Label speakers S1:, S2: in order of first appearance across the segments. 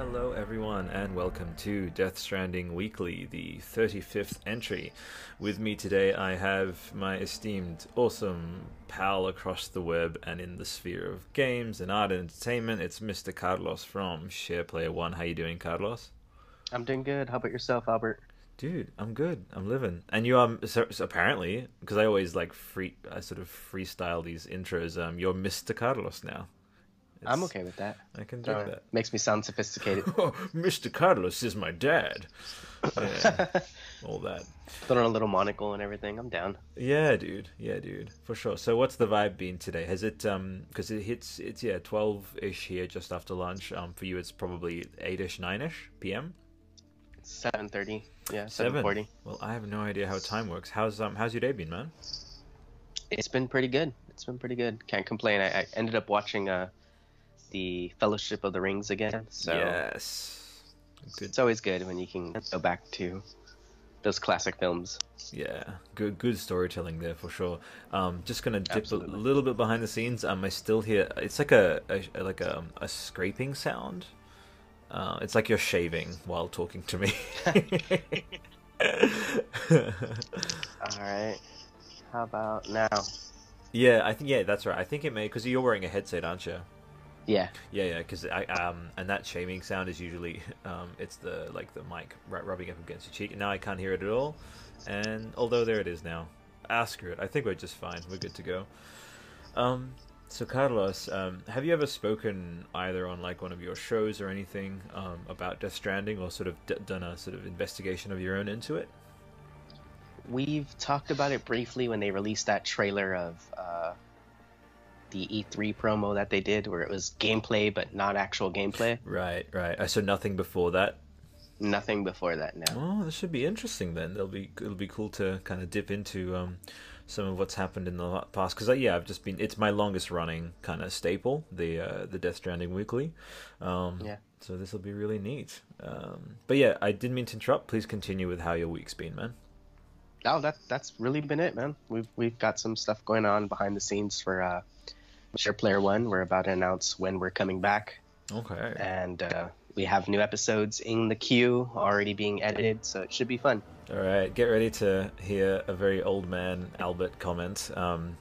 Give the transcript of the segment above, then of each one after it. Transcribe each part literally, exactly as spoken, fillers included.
S1: Hello, everyone, and welcome to Death Stranding Weekly, the thirty-fifth entry. With me today, I have my esteemed, awesome pal across the web and in the sphere of games and art and entertainment. It's Mister Carlos from SharePlayer One. How you doing, Carlos?
S2: I'm doing good. How about yourself, Albert?
S1: Dude, I'm good. I'm living. And you um so, so apparently, because I always like free, I sort of freestyle these intros. Um, you're Mister Carlos now.
S2: I'm
S1: It's
S2: okay with that.
S1: I can dig
S2: Uh,
S1: that.
S2: makes me sound sophisticated.
S1: Oh, Mister Carlos is my dad. Yeah, all that.
S2: Put on a little monocle and everything. I'm down.
S1: Yeah, dude. Yeah, dude. For sure. So, what's the vibe been today? Has it um? Because it hits it's yeah twelve ish here just after lunch. Um, for you it's probably eight ish, nine ish p m.
S2: seven thirty. Yeah,
S1: Seven.
S2: seven forty.
S1: Well, I have no idea how time works. How's um how's your day been, man?
S2: It's been pretty good. It's been pretty good. Can't complain. I, I ended up watching uh the Fellowship of the Rings again. So
S1: Yes. Good.
S2: it's always good when you can go back to those classic films.
S1: Yeah, good good storytelling there for sure. Um, just gonna dip
S2: Absolutely.
S1: a little bit behind the scenes. Um, I still hear it's like a, a like a a scraping sound. Uh, it's like you're shaving while talking to me.
S2: All right. How about now?
S1: Yeah, I think yeah, that's right. I think it may because you're wearing a headset, aren't you?
S2: Yeah.
S1: Yeah, yeah. Because I um and that shaving sound is usually um it's the like the mic ru- rubbing up against your cheek. Now I can't hear it at all, and although there it is now. Ah, screw it. I think we're just fine. We're good to go. Um, so Carlos, um, have you ever spoken either on like one of your shows or anything um about Death Stranding, or sort of d- done a sort of investigation of your own into it?
S2: We've talked about it briefly when they released that trailer of uh, the E three promo that they did, where it was gameplay but not actual gameplay.
S1: Right, right. Uh, So nothing before that.
S2: Nothing before that now.
S1: Oh, this should be interesting then. It'll be it'll be cool to kind of dip into um some of what's happened in the la- past because yeah, I've just been it's my longest running kind of staple, the uh, the Death Stranding Weekly. Um,
S2: Yeah.
S1: so this will be really neat. Um, but yeah, I didn't mean to interrupt. Please continue with how your week's been, man.
S2: Oh, that that's really been it, man. We've we've got some stuff going on behind the scenes for uh, Share Player One. We're about to announce when we're coming back,
S1: Okay.
S2: and uh, we have new episodes in the queue already being edited, so it should be fun.
S1: All right, get ready to hear a very old man Albert comment. Um,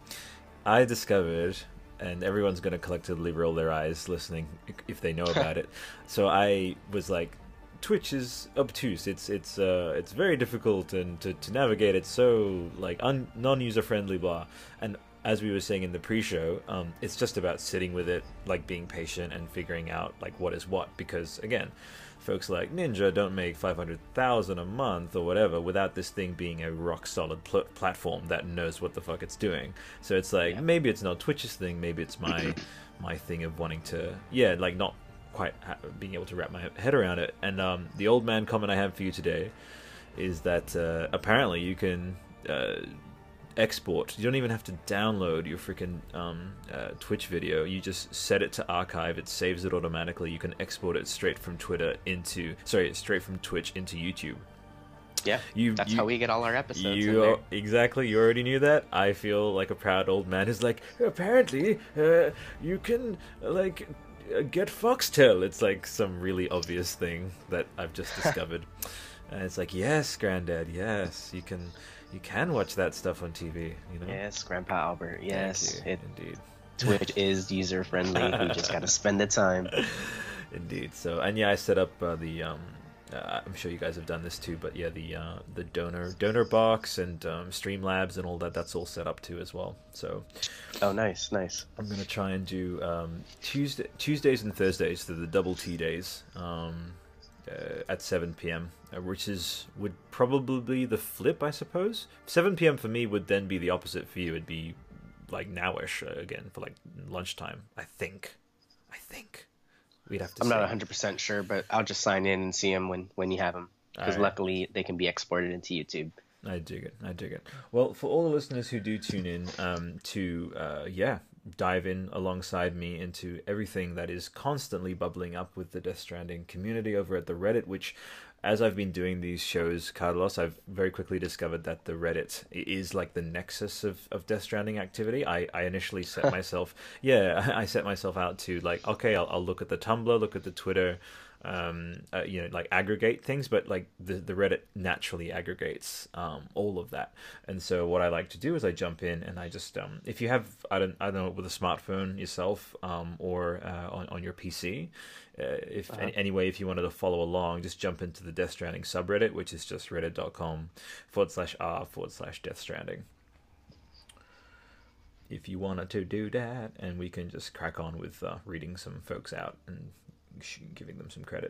S1: I discovered, and everyone's going to collectively roll their eyes listening if they know about it. So I was like, Twitch is obtuse. It's it's uh it's very difficult and to, to navigate. It's so like un, non-user friendly, blah. And as we were saying in the pre-show, um, it's just about sitting with it, like being patient and figuring out like what is what. Because again, folks like Ninja don't make five hundred thousand a month or whatever without this thing being a rock solid pl- platform that knows what the fuck it's doing. So it's like
S2: Yeah.
S1: maybe it's not Twitch's thing, maybe it's my my thing of wanting to yeah like not quite ha- being able to wrap my head around it. And um, the old man comment I have for you today is that uh, apparently you can uh, export. You don't even have to download your freaking um, uh, Twitch video. You just set it to archive. It saves it automatically. You can export it straight from Twitter into sorry, straight from Twitch into YouTube.
S2: Yeah,
S1: You,
S2: that's
S1: you,
S2: how we get all our episodes. in
S1: you
S2: there.
S1: exactly. You already knew that. I feel like a proud old man who's like, apparently, uh, you can uh, like uh, get Foxtel. It's like some really obvious thing that I've just discovered, and it's like, yes, Granddad, yes, you can, you can watch that stuff on T V. You know.
S2: Yes, Grandpa Albert.
S1: Thank
S2: Yes,
S1: you.
S2: it,
S1: Indeed.
S2: Twitch is user friendly. We just got to spend the time.
S1: Indeed. So, and yeah, I set up uh, the. Um, uh, I'm sure you guys have done this too, but yeah, the uh, the donor donor box and um, Streamlabs and all that. That's all set up too as well. So,
S2: Oh, nice, nice.
S1: I'm gonna try and do um, Tuesday, Tuesdays and Thursdays, so the double T days, um, uh, at seven p m, uh, which is would probably be the flip, I suppose. seven p m for me would then be the opposite for you. It'd be like nowish uh, again for like lunchtime. I think. I think. We'd have to.
S2: I'm
S1: say.
S2: not one hundred percent sure, but I'll just sign in and see them when, when you have them. Because
S1: Alright.
S2: luckily they can be exported into YouTube.
S1: I dig it. I dig it. Well, for all the listeners who do tune in, um, to uh, yeah, dive in alongside me into everything that is constantly bubbling up with the Death Stranding community over at the Reddit, which as I've been doing these shows, Carlos, I've very quickly discovered that the Reddit is like the nexus of, of Death Stranding activity. I, I initially set myself, yeah, I set myself out to like, okay, I'll, I'll look at the Tumblr, look at the Twitter, um, uh, you know, like aggregate things, but like the, the Reddit naturally aggregates um, all of that. And so what I like to do is I jump in and I just, um, if you have, I don't, I don't know, with a smartphone yourself um, or uh, on, on your P C, uh, if
S2: Uh-huh.
S1: any, anyway, if you wanted to follow along, just jump into the Death Stranding subreddit, which is just reddit.com forward slash r forward slash Death Stranding. If you wanted to do that, and we can just crack on with uh, reading some folks out and giving them some credit.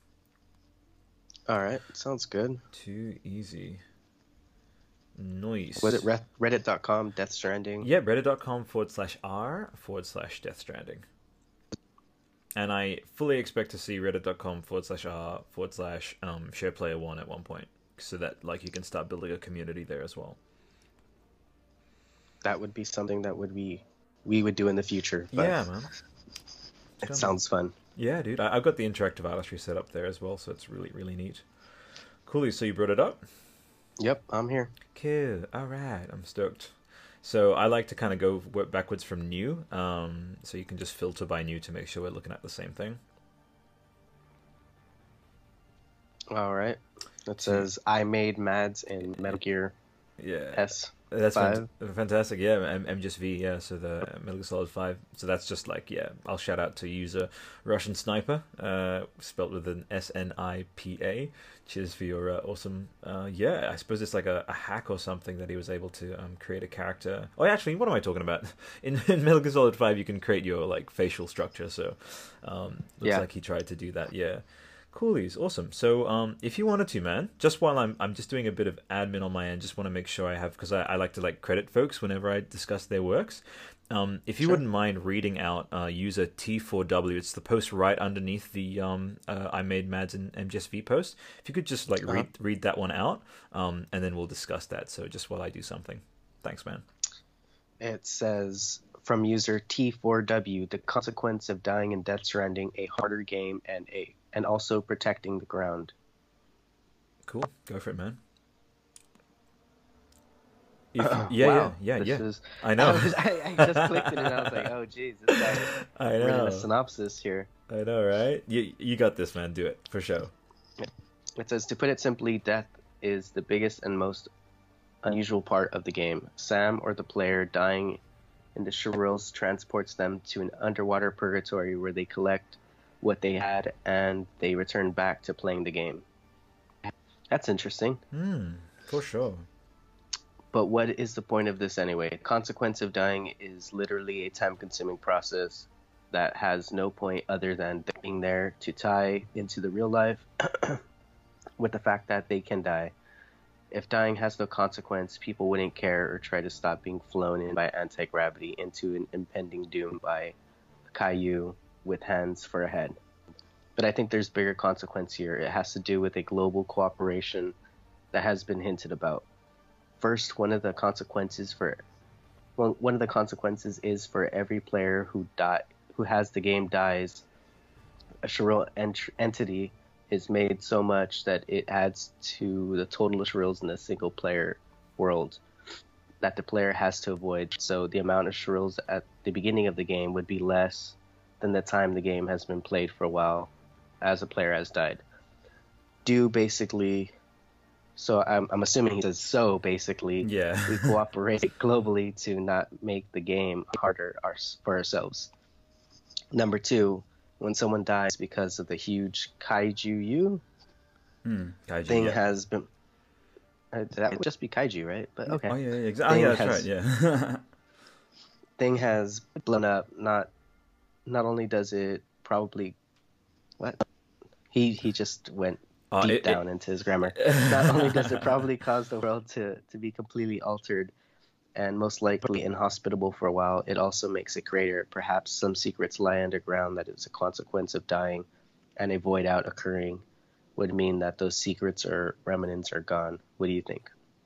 S2: All right, sounds good.
S1: Too easy. Nice.
S2: Was it re- reddit dot com, Death Stranding?
S1: Yeah, reddit.com forward slash r forward slash Death Stranding. And I fully expect to see reddit.com forward slash r forward slash um, share player one at one point, so that like you can start building a community there as well.
S2: That would be something that would be we would do in the future. But
S1: Yeah, man.
S2: it sounds fun.
S1: Yeah, dude. I, I've got the interactive artistry set up there as well, so it's really, really neat. Cool. So you brought it up?
S2: Yep, I'm here.
S1: Cool. All right. I'm stoked. So I like to kind of go work backwards from new. Um, so you can just filter by new to make sure we're looking at the same thing.
S2: All right. It says I made Mads in Metal Gear
S1: Yeah.
S2: S.
S1: That's
S2: Five.
S1: fan- fantastic. Yeah, M- M just V. Yeah, so the Metal Gear Solid Five. So that's just like, yeah. I'll shout out to user Russian Sniper, uh, spelt with an S N I P A. Cheers for your uh, awesome. Uh, yeah, I suppose it's like a, a hack or something that he was able to um, create a character. Oh, actually, what am I talking about? In, in Metal Gear Solid Five, you can create your like facial structure. So um, looks
S2: Yeah.
S1: like he tried to do that. Yeah. Coolies, awesome. So, um, if you wanted to, man, just while I'm, I'm just doing a bit of admin on my end, just want to make sure I have, because I, I like to like credit folks whenever I discuss their works. Um, if you
S2: Sure.
S1: wouldn't mind reading out uh, user T four W, it's the post right underneath the um, uh, I made Mads and M G S V post. If you could just like
S2: Uh-huh.
S1: read read that one out, um, and then we'll discuss that. So just while I do something, thanks, man.
S2: It says from user T four W, the consequence of dying in Death Stranding, a harder game and a and also protecting the ground.
S1: Cool, go for it, man. If,
S2: Uh,
S1: yeah,
S2: wow,
S1: yeah, yeah,
S2: this
S1: yeah.
S2: is-
S1: I know.
S2: I, was- I- I just clicked it and I was like, oh, geez, this guy's
S1: I
S2: reading
S1: know.
S2: a synopsis here.
S1: I know, right? You you got this, man. Do it for sure.
S2: It says, to put it simply, death is the biggest and most unusual part of the game. Sam, or the player dying in the Shirils, transports them to an underwater purgatory where they collect what they had and they return back to playing the game. That's interesting.
S1: Hmm, for sure.
S2: But what is the point of this anyway? The consequence of dying is literally a time-consuming process that has no point other than being there to tie into the real life with the fact that they can die. If dying has no consequence, people wouldn't care or try to stop being flown in by anti-gravity into an impending doom by Caillou with hands for a head. But I think there's bigger consequence here. It has to do with a global cooperation that has been hinted about. First, one of the consequences for well, one of the consequences is for every player who die who has the game dies, a Shiril ent- entity is made so much that it adds to the total of Shirils in the single player world that the player has to avoid. So the amount of Shirils at the beginning of the game would be less than the time the game has been played for a while as a player has died. Do basically So I'm, I'm assuming he says so, basically.
S1: Yeah.
S2: We cooperate globally to not make the game harder our, for ourselves. Number two, when someone dies because of the huge kaiju
S1: Hmm. Kaiju,
S2: thing
S1: yeah.
S2: has been... Uh, that would just be kaiju, right? But okay.
S1: Oh yeah, yeah, exactly. Oh, yeah, that's
S2: Thing
S1: right. Yeah.
S2: Thing has blown up. Not not only does it probably... What? He, he just went
S1: Oh,
S2: deep
S1: it- it-
S2: down into his grammar. Not only does it probably cause the world to, to be completely altered and most likely inhospitable for a while, it also makes it greater. Perhaps some secrets lie underground that is a consequence of dying, and a void out occurring would mean that those secrets or remnants are gone. What do you think?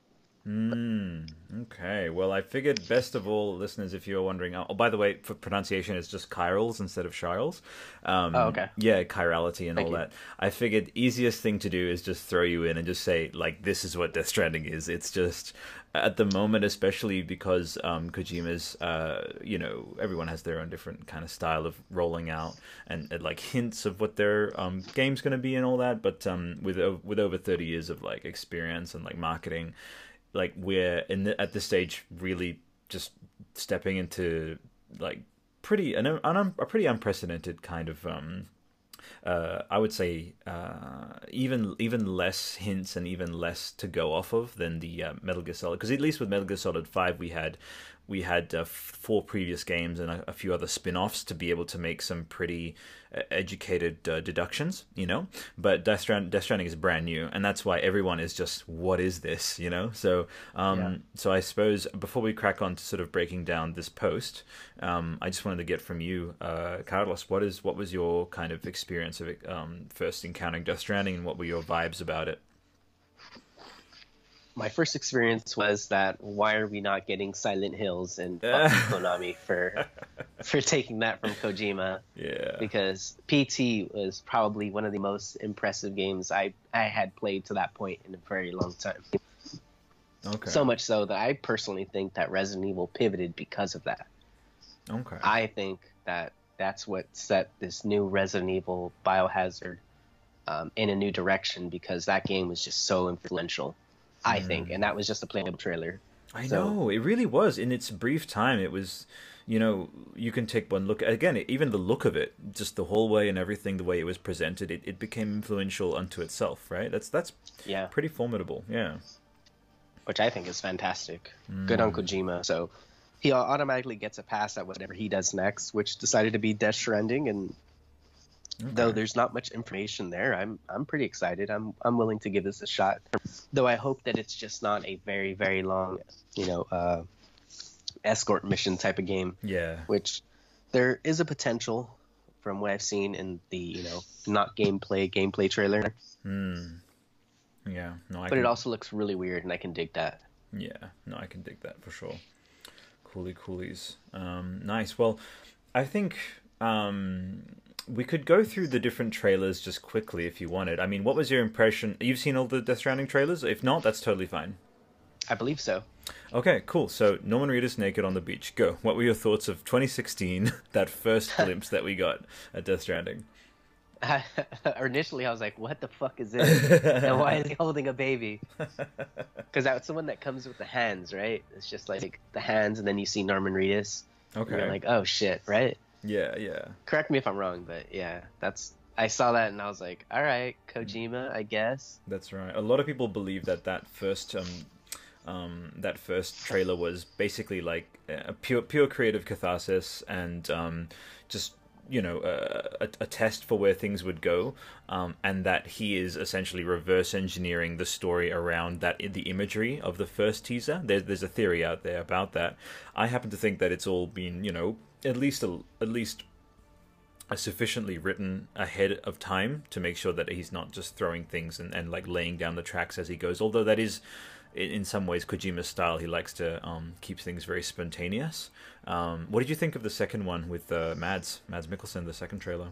S1: Mm, okay. Well, I figured best of all, listeners, if you're wondering. Oh, by the way, for pronunciation, it's just chirals instead of chirals.
S2: Oh,
S1: Um,
S2: okay.
S1: yeah, chirality and
S2: Thank
S1: all
S2: you.
S1: that. I figured easiest thing to do is just throw you in and just say like, this is what Death Stranding is. It's just at the moment, especially because um, Kojima's, uh, you know, everyone has their own different kind of style of rolling out and, and like hints of what their um, game's going to be and all that. But um, with o- with over thirty years of like experience and like marketing, like we're in the, at this stage really just stepping into like pretty an, an, a pretty unprecedented kind of um uh, I would say uh, even even less hints and even less to go off of than the uh, Metal Gear Solid. Because at least with Metal Gear Solid Five, we had we had uh, four previous games and a, a few other spin-offs to be able to make some pretty uh, educated uh, deductions, you know. But Death, Strand- Death Stranding is brand new, and that's why everyone is just, what is this, you know? So,
S2: Yeah.
S1: um, so I suppose before we crack on to sort of breaking down this post, um, I just wanted to get from you, uh, Carlos, what is what was your kind of experience of it, um, first encountering Death Stranding, and what were your vibes about it?
S2: My first experience was that why are we not getting Silent Hills, and fuck you, Konami for for taking that from Kojima,
S1: Yeah.
S2: because P T was probably one of the most impressive games I I had played to that point in a very long time.
S1: Okay.
S2: So much so that I personally think that Resident Evil pivoted because of that.
S1: Okay.
S2: I think that that's what set this new Resident Evil Biohazard um, in a new direction, because that game was just so influential, I think, and that was just a playable trailer.
S1: I
S2: So
S1: know, it really was. In its brief time, it was, you know, you can take one look. Again, even the look of it, just the hallway and everything, the way it was presented, it, it became influential unto itself, right? That's that's
S2: yeah,
S1: pretty formidable, yeah.
S2: which I think is fantastic. Good on Kojima. So he automatically gets a pass at whatever he does next, which decided to be Death Stranding. And though
S1: Okay.
S2: there's not much information there, I'm I'm pretty excited. I'm I'm willing to give this a shot. Though I hope that it's just not a very very long, you know, uh, escort mission type of game,
S1: Yeah.
S2: which there is a potential from what I've seen in the, you know, not gameplay gameplay trailer.
S1: Hmm. Yeah. No, I
S2: But it
S1: can.
S2: also looks really weird, and I can dig that.
S1: Yeah. No, I can dig that for sure. Coolie coolies. Um, nice. Well, I think um, we could go through the different trailers just quickly if you wanted. I mean, what was your impression? You've seen all the Death Stranding trailers? If not, that's totally fine.
S2: I believe so.
S1: Okay, cool. So Norman Reedus naked on the beach. Go. What were your thoughts of twenty sixteen? That first glimpse that we got at Death Stranding.
S2: Initially, I was like, "What the fuck is this? And why is he holding a baby?" Because that's the one that comes with the hands, right? It's just like the hands, and then you see Norman Reedus. And
S1: Okay.
S2: you're like, "Oh shit!" Right?
S1: Yeah, yeah.
S2: Correct me if I'm wrong, but yeah, that's. I saw that and I was like, "All right, Kojima, I guess."
S1: That's right. A lot of people believe that that first um, um, that first trailer was basically like a pure pure creative catharsis and um, just you know a, a, a test for where things would go, um, and that he is essentially reverse engineering the story around that the imagery of the first teaser. There's there's a theory out there about that. I happen to think that it's all been you know at least a, at least sufficiently written ahead of time to make sure that he's not just throwing things and, and like laying down the tracks as he goes. Although that is, in, in some ways, Kojima's style. He likes to um, keep things very spontaneous. Um, what did you think of the second one with uh, Mads Mads Mikkelsen, the second trailer?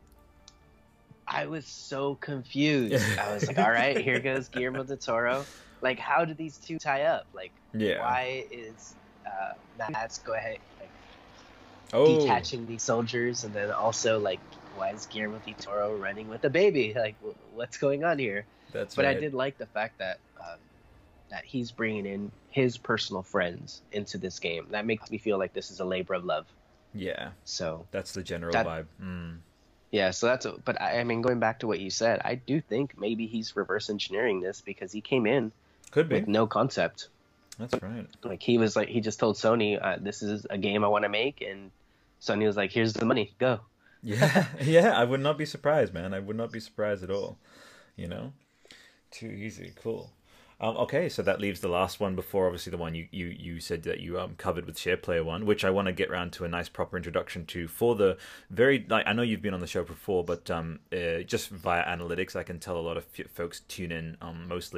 S2: I was so confused. I was like, "All right, here goes Guillermo del Toro." Like, how do these two tie up? Like,
S1: Yeah.
S2: why is uh, Mads go ahead like
S1: Oh,
S2: detaching these soldiers, and then also like, why is Guillermo del Toro running with a baby? Like, wh- what's going on here?
S1: that's
S2: But
S1: right.
S2: I did like the fact that um, that he's bringing in his personal friends into this game. That makes me feel like this is a labor of love.
S1: Yeah,
S2: So
S1: that's the general
S2: that
S1: vibe. Mm.
S2: yeah, so that's a, but I, I mean, going back to what you said, I do think maybe he's reverse engineering this, because he came in
S1: Could be.
S2: with no concept.
S1: That's right.
S2: Like, he was like, he just told Sony, uh, "This is a game I want to make," and Sony was like, "Here's the money, go."
S1: Yeah, yeah. I would not be surprised, man. I would not be surprised at all. You know, too easy. Cool. Um, okay, so that leaves the last one before, obviously, the one you, you, you said that you um, covered with Share Player One, which I want to get round to a nice proper introduction to for the very, like, I know you've been on the show before, but um, uh, just via analytics, I can tell a lot of f- folks tune in um, mostly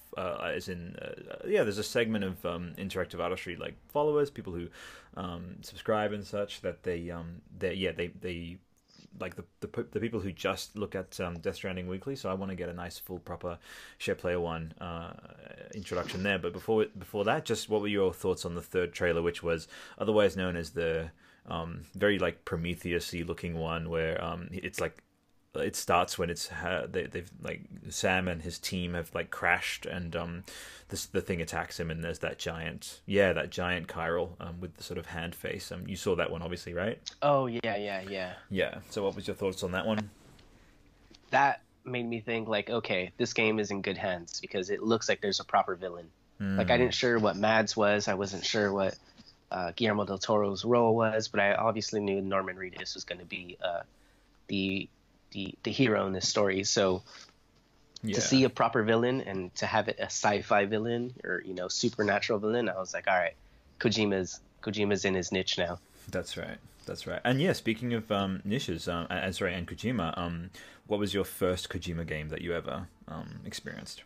S1: uh, as in uh, yeah, there's a segment of um, interactive artistry like followers, people who um, subscribe and such that they um they yeah they they like the, the the people who just look at um, Death Stranding weekly. So I want to get a nice full proper Share Player One uh, introduction there. But before before that, just what were your thoughts on the third trailer, which was otherwise known as the um, very like Prometheus-y looking one, where um, it's like it starts when it's uh, they, they've like Sam and his team have like crashed and um this the thing attacks him and there's that giant yeah that giant chiral um with the sort of hand face. Um you saw that one obviously, right?
S2: Oh yeah, yeah, yeah.
S1: Yeah. So what was your thoughts on that one?
S2: That made me think like, okay, this game is in good hands because it looks like there's a proper villain.
S1: Mm.
S2: Like I didn't sure what Mads was. I wasn't sure what uh, Guillermo del Toro's role was, but I obviously knew Norman Reedus was going to be uh, the the the hero in this story. So
S1: Yeah.
S2: to see a proper villain and to have it a sci-fi villain or you know supernatural villain, I was like, all right, Kojima's Kojima's in his niche now.
S1: That's right. That's right. And yeah, speaking of um, niches, um, and sorry, and Kojima, um, what was your first Kojima game that you ever um, experienced?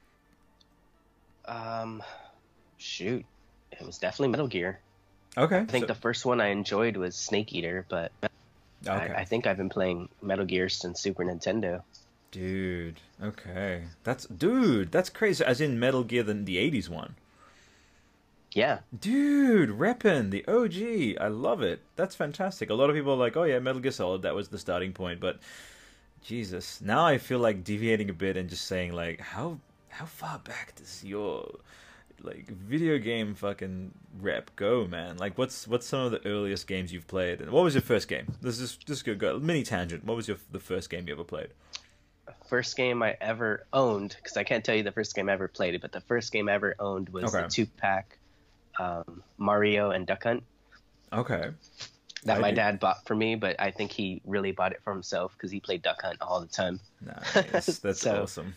S2: Um, shoot, it was definitely Metal Gear.
S1: Okay.
S2: I think
S1: so,
S2: the first one I enjoyed was Snake Eater, but
S1: okay.
S2: I, I think I've been playing Metal Gear since Super Nintendo.
S1: Dude, okay. That's dude, that's crazy. As in Metal Gear the the eighties one.
S2: Yeah.
S1: Dude, reppin' the O G. I love it. That's fantastic. A lot of people are like, "Oh yeah, Metal Gear Solid, that was the starting point." But Jesus, now I feel like deviating a bit and just saying like, how how far back does your like video game fucking rep go, man? Like, what's what's some of the earliest games you've played? And what was your first game? This is just go go mini tangent. What was your the first game you ever played?
S2: First game I ever owned, because I can't tell you the first game I ever played, but the first game I ever owned was
S1: Okay.
S2: the two pack um, Mario and Duck Hunt
S1: Okay.
S2: that
S1: I
S2: my
S1: do-
S2: dad bought for me, but I think he really bought it for himself because he played Duck Hunt all the time.
S1: Nice. That's
S2: So-
S1: awesome.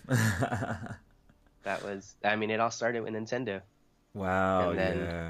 S2: That was, I mean, it all started with Nintendo.
S1: Wow.
S2: And then-
S1: Yeah.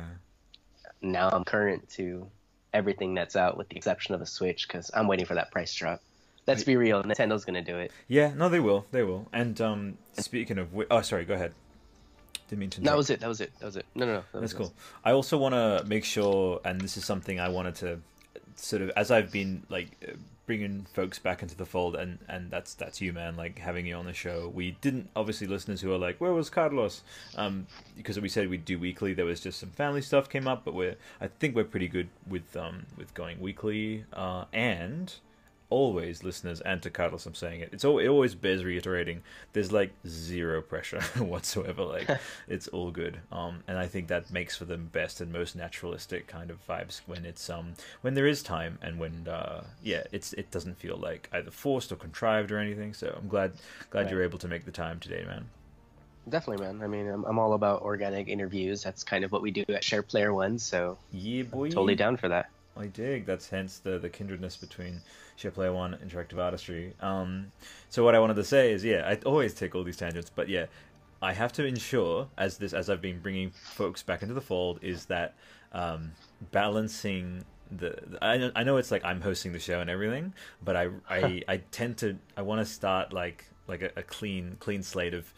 S2: Now I'm current to everything that's out with the exception of the Switch because I'm waiting for that price drop. Let's be real, Nintendo's gonna do it.
S1: Yeah, no, they will. They will. And um, speaking of, whi- oh, sorry, go ahead. Didn't mean to.
S2: That
S1: interrupt.
S2: was it. That was it. That was it. No, no, no. That
S1: That's
S2: was
S1: cool. I also want to make sure, and this is something I wanted to sort of, as I've been like uh, bringing folks back into the fold, and and that's that's you, man. Like having you on the show. We didn't obviously listeners who are like, where was Carlos? Um, because we said we'd do weekly. There was just some family stuff came up, but we're I think we're pretty good with um with going weekly. Uh, and always listeners, and to Carlos I'm saying it, it's all, it always bears reiterating, there's like zero pressure whatsoever. Like it's all good. Um and I think that makes for the best and most naturalistic kind of vibes when it's um when there is time, and when uh yeah it's it doesn't feel like either forced or contrived or anything. So I'm glad glad
S2: Right.
S1: you're able to make the time today, man.
S2: Definitely, man. I mean, I'm, I'm all about organic interviews. That's kind of what we do at Share Player One, so
S1: Yeah, boy.
S2: totally down for that.
S1: I dig. That's hence the the kindredness between Share Player One and Interactive Artistry. Um, so what I wanted to say is, yeah, I always take all these tangents, but yeah, I have to ensure, as this as I've been bringing folks back into the fold, is that um, balancing the. I know, I know it's like I'm hosting the show and everything, but I I, I tend to I want to start like like a, a clean clean slate of.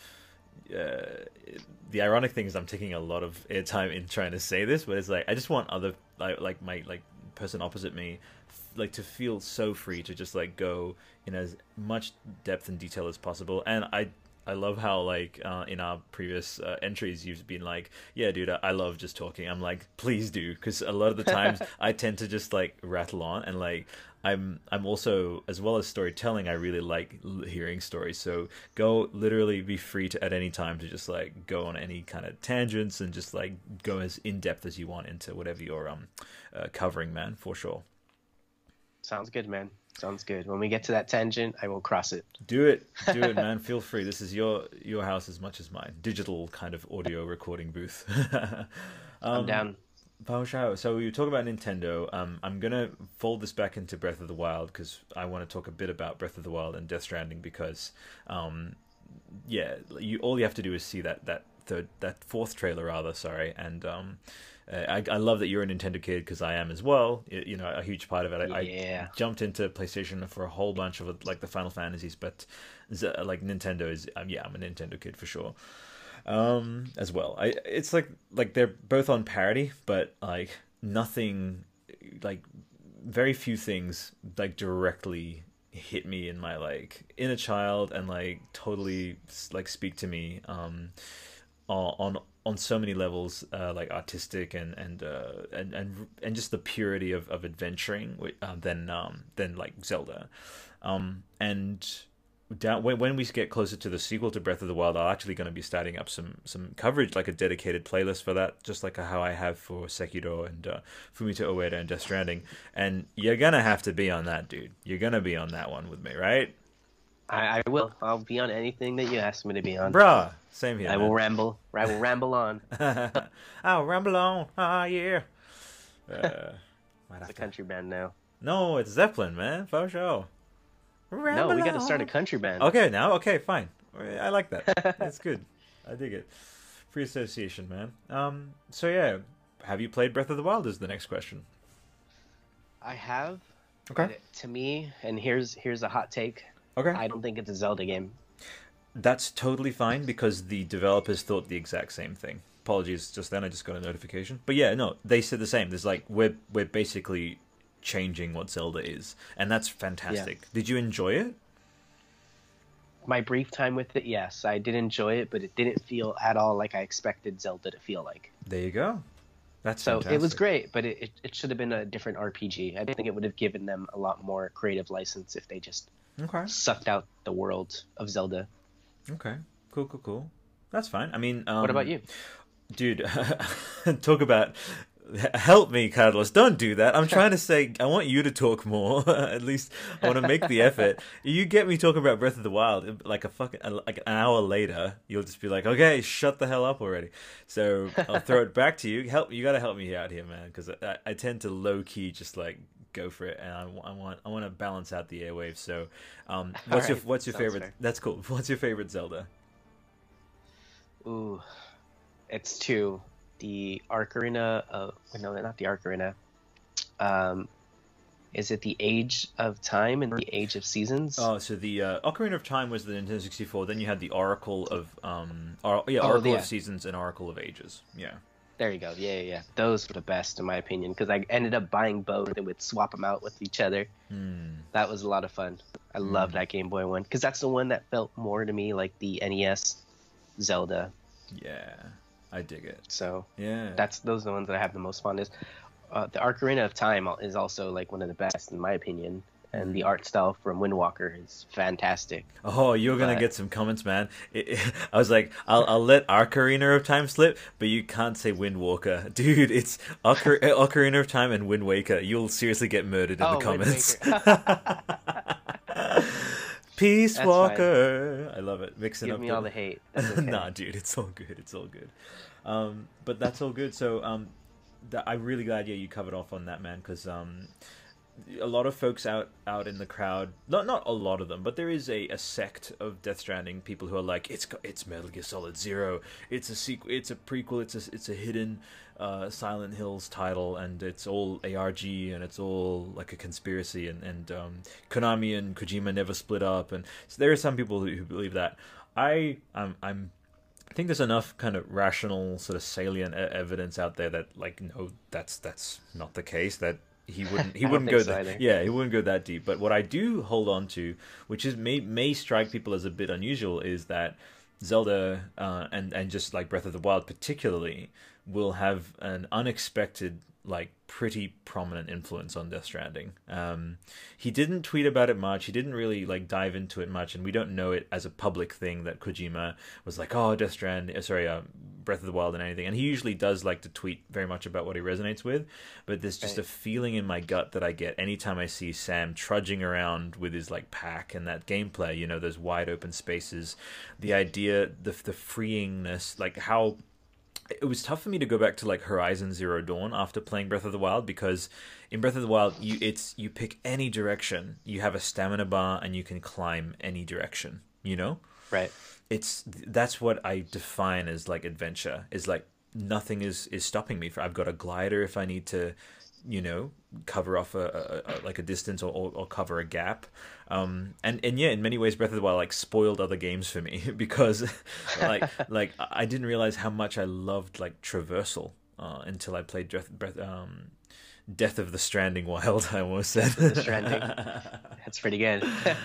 S1: Uh, the ironic thing is I'm taking a lot of airtime in trying to say this, but it's like I just want other like like my like person opposite me like to feel so free to just like go in as much depth and detail as possible. And I I love how like uh, in our previous uh, entries you've been like, yeah, dude, I, I love just talking. I'm like, please do, because a lot of the times I tend to just like rattle on, and like I'm I'm also, as well as storytelling, I really like l- hearing stories. So go literally be free to at any time to just like go on any kind of tangents and just like go as in depth as you want into whatever you're um uh, covering, man, for sure.
S2: Sounds good, man. Sounds good. When we get to that tangent, I will cross it.
S1: Do it, do it, man. Feel free. This is your your house as much as mine. Digital kind of audio recording booth. um,
S2: I'm down.
S1: Bao Shao, so you talk about Nintendo. Um, I'm gonna fold this back into Breath of the Wild because I want to talk a bit about Breath of the Wild and Death Stranding because, um, yeah, you all you have to do is see that that third that fourth trailer rather. Sorry, and um, uh, I I love that you're a Nintendo kid because I am as well. You, you know, a huge part of it. I,
S2: Yeah.
S1: I jumped into PlayStation for a whole bunch of like the Final Fantasies, but Z- like Nintendo is um, yeah, I'm a Nintendo kid for sure. um, as well. I it's like like they're both on parity, but like nothing, like very few things like directly hit me in my like inner child and like totally like speak to me um on on so many levels, uh, like artistic and and uh, and and and just the purity of, of adventuring uh, than um than like Zelda, um and down when when we get closer to the sequel to Breath of the Wild, I'm actually going to be starting up some some coverage, like a dedicated playlist for that, just like how I have for Sekiro and uh, Fumito Ueda and Death Stranding. And you're gonna have to be on that, dude. You're gonna be on that one with me, right?
S2: I, I will. I'll be on anything that you ask me to be on.
S1: Bruh, same here.
S2: I
S1: man.
S2: will ramble. I will ramble on.
S1: I'll ramble on. Ah, yeah. Uh,
S2: It's a country band now.
S1: No, it's Zeppelin, man. For sure.
S2: Ramble no, we got to start a country band.
S1: Okay, now? Okay, fine. I like that. That's good. I dig it. Free association, man. Um. So, yeah. Have you played Breath of the Wild is the next question.
S2: I have.
S1: Okay.
S2: It, to me, and here's here's a hot take.
S1: Okay.
S2: I don't think it's a Zelda game.
S1: That's totally fine because the developers thought the exact same thing. Apologies, just then I just got a notification. But yeah, no, they said the same. There's like we're we're basically changing what Zelda is, and that's fantastic. Yeah. Did you enjoy it?
S2: My brief time with it, yes, I did enjoy it, but it didn't feel at all like I expected Zelda to feel like.
S1: There you go. That's
S2: so
S1: fantastic.
S2: It was great, but it, it, it should have been a different R P G. I think it would have given them a lot more creative license if they just
S1: okay.
S2: sucked out the world of Zelda.
S1: Okay, cool, cool, cool. That's fine. I mean, um,
S2: what about you,
S1: dude? Talk about. Help me, Carlos. Don't do that. I'm trying to say, I want you to talk more. At least I want to make the effort. You get me talking about Breath of the Wild, like a fucking, like an hour later, you'll just be like, okay, shut the hell up already. So I'll throw it back to you. Help, you got to help me out here, man, because I, I tend to low key just like go for it, and I, I want, I want to balance out the airwaves. So, um, what's right. your, what's your Sounds favorite? Fair. That's cool. What's your favorite Zelda?
S2: Ooh, it's two. The Ocarina of no, not the Ocarina. Um, is it the Age of Time and the Age of Seasons?
S1: Oh, so the uh, Ocarina of Time was the Nintendo sixty-four. Then you had the Oracle of um, or, yeah,
S2: oh,
S1: Oracle
S2: yeah.
S1: of Seasons and Oracle of Ages. Yeah.
S2: There you go. Yeah, yeah, yeah. Those were the best in my opinion because I ended up buying both and would swap them out with each other.
S1: Hmm.
S2: That was a lot of fun. I
S1: hmm.
S2: love that Game Boy one because that's the one that felt more to me like the N E S Zelda.
S1: Yeah. I dig it.
S2: So
S1: yeah,
S2: that's those are the ones that I have the most fondness. Uh, the Ocarina of Time is also like one of the best in my opinion, and the art style from Wind Waker is fantastic.
S1: Oh, you're gonna but... get some comments, man. It, it, I was like, I'll I'll let Ocarina of Time slip, but you can't say Wind Walker, dude. It's Ocar- Ocarina of Time and Wind Waker. You'll seriously get murdered in
S2: oh,
S1: the comments. Peace That's Walker. Fine. I love it. Mixing
S2: Give
S1: up.
S2: me
S1: the...
S2: all the hate. Okay.
S1: Nah, dude, it's all good. It's all good. Um, but that's all good. So, um, th- I'm really glad, yeah, you covered off on that, man, because um, a lot of folks out, out in the crowd, not not a lot of them, but there is a, a sect of Death Stranding people who are like, it's it's Metal Gear Solid Zero, it's a sequel, it's a prequel, it's a it's a hidden uh, Silent Hills title, and it's all A R G, and it's all like a conspiracy, and and um, Konami and Kojima never split up, and so there are some people who, who believe that. I I'm I'm I think there's enough kind of rational, sort of salient e- evidence out there that like no, that's that's not the case. That he wouldn't he wouldn't go so that either. yeah he wouldn't go that deep. But what I do hold on to, which is may may strike people as a bit unusual, is that Zelda uh, and and just like Breath of the Wild particularly will have an unexpected, like pretty prominent influence on Death Stranding. Um, he didn't tweet about it much. He didn't really like dive into it much, and we don't know it as a public thing that Kojima was like, oh, Death Stranding, uh, sorry, uh, Breath of the Wild and anything. And he usually does like to tweet very much about what he resonates with, but there's just right. a feeling in my gut that I get anytime I see Sam trudging around with his like pack and that gameplay, you know, those wide open spaces, the idea, the the freeingness, like how it was tough for me to go back to like Horizon Zero Dawn after playing Breath of the Wild, because in Breath of the Wild you it's you pick any direction, you have a stamina bar, and you can climb any direction, you know?
S2: Right.
S1: It's that's what I define as like adventure, is like nothing is is stopping me. For I've got a glider if I need to you know, cover off a, a, a like a distance, or, or, or cover a gap. Um, and and yeah, in many ways, Breath of the Wild like spoiled other games for me because like like I didn't realize how much I loved like traversal uh, until I played Breath, Breath um Death of the Stranding Wild. I almost said
S2: Death of the Stranding. That's pretty good.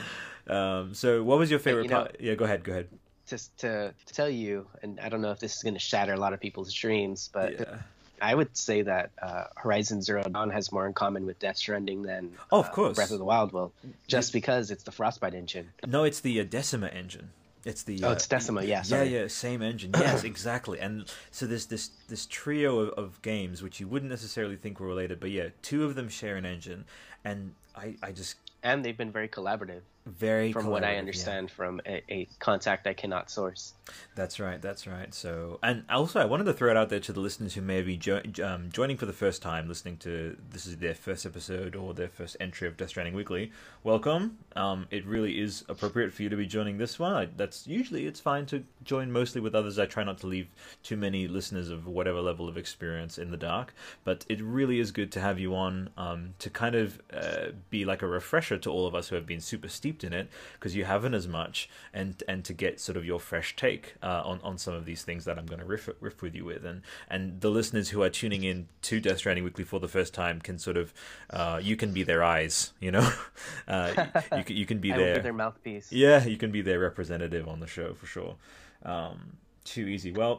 S1: um, so what was your favorite
S2: you know,
S1: part? Yeah, go ahead, go ahead.
S2: Just to, to tell you, and I don't know if this is going to shatter a lot of people's dreams, but
S1: Yeah.
S2: I would say that uh, Horizon Zero Dawn has more in common with Death Stranding than
S1: Oh, of
S2: uh,
S1: course.
S2: Breath of the Wild will, just because it's the Frostbite engine.
S1: No, it's the uh, Decima engine. It's the
S2: Oh,
S1: uh,
S2: it's Decima, yeah,
S1: yeah,
S2: sorry.
S1: yeah, same engine. Yes, exactly. And so there's this this trio of, of games which you wouldn't necessarily think were related, but yeah, two of them share an engine, and I I just
S2: And they've been very collaborative,
S1: very
S2: from what I
S1: collaborative,
S2: understand
S1: yeah.
S2: from a, a contact I cannot source.
S1: That's right, that's right. So, and also, I wanted to throw it out there to the listeners who may be jo- um, joining for the first time, listening to this is their first episode or their first entry of Death Stranding Weekly. Welcome. Um, it really is appropriate for you to be joining this one. I, that's usually it's fine to join mostly with others. I try not to leave too many listeners of whatever level of experience in the dark, but it really is good to have you on um, to kind of uh, be like a refresher to all of us who have been super steeped in it, because you haven't as much, and and to get sort of your fresh take uh, on on some of these things that I'm going to riff riff with you with, and and the listeners who are tuning in to Death Stranding Weekly for the first time can sort of uh, you can be their eyes, you know, uh, you, you can you can be
S2: I
S1: their
S2: will be their mouthpiece.
S1: yeah, you can be their representative on the show for sure. Um, too easy. Well,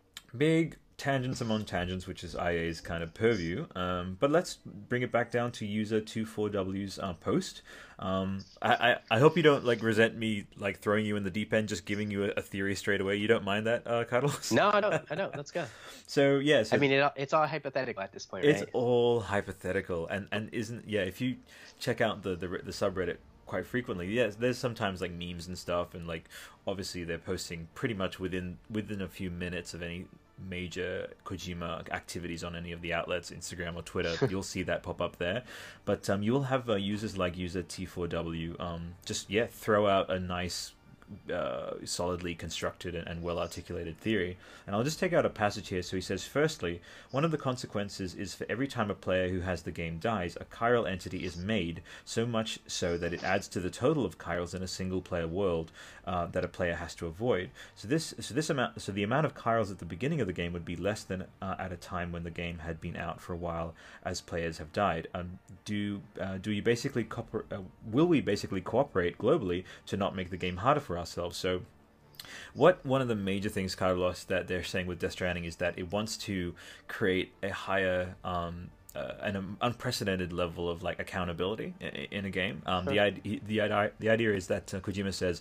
S1: big tangents among tangents, which is I A's kind of purview. Um, but let's bring it back down to user two four W's uh, post. Um, I, I, I hope you don't like resent me like throwing you in the deep end, just giving you a, a theory straight away. You don't mind that, uh, Cuddles?
S2: No, I don't. I don't. Let's go.
S1: So yeah, so
S2: I mean, it, it's all hypothetical at this point,
S1: it's
S2: right?
S1: all hypothetical, and and isn't yeah. If you check out the the, the subreddit quite frequently, yes, there's sometimes like memes and stuff, and like obviously they're posting pretty much within within a few minutes of any major Kojima activities on any of the outlets, Instagram or Twitter. You'll see that pop up there, but um, you'll have uh, users like user T four W um, just yeah throw out a nice uh, solidly constructed and, and well articulated theory. And I'll just take out a passage here. So he says, firstly, one of the consequences is for every time a player who has the game dies, a chiral entity is made, so much so that it adds to the total of chirals in a single player world uh, that a player has to avoid. So this so this amount so the amount of chirals at the beginning of the game would be less than uh, at a time when the game had been out for a while, as players have died. Um, do uh, do you basically cooper- uh, will we basically cooperate globally to not make the game harder for ourselves? So what one of the major things, Carlos, that they're saying with Death Stranding is that it wants to create a higher um, uh, an unprecedented level of like accountability in, in a game. Um, the, idea, the idea the idea is that uh, Kojima says,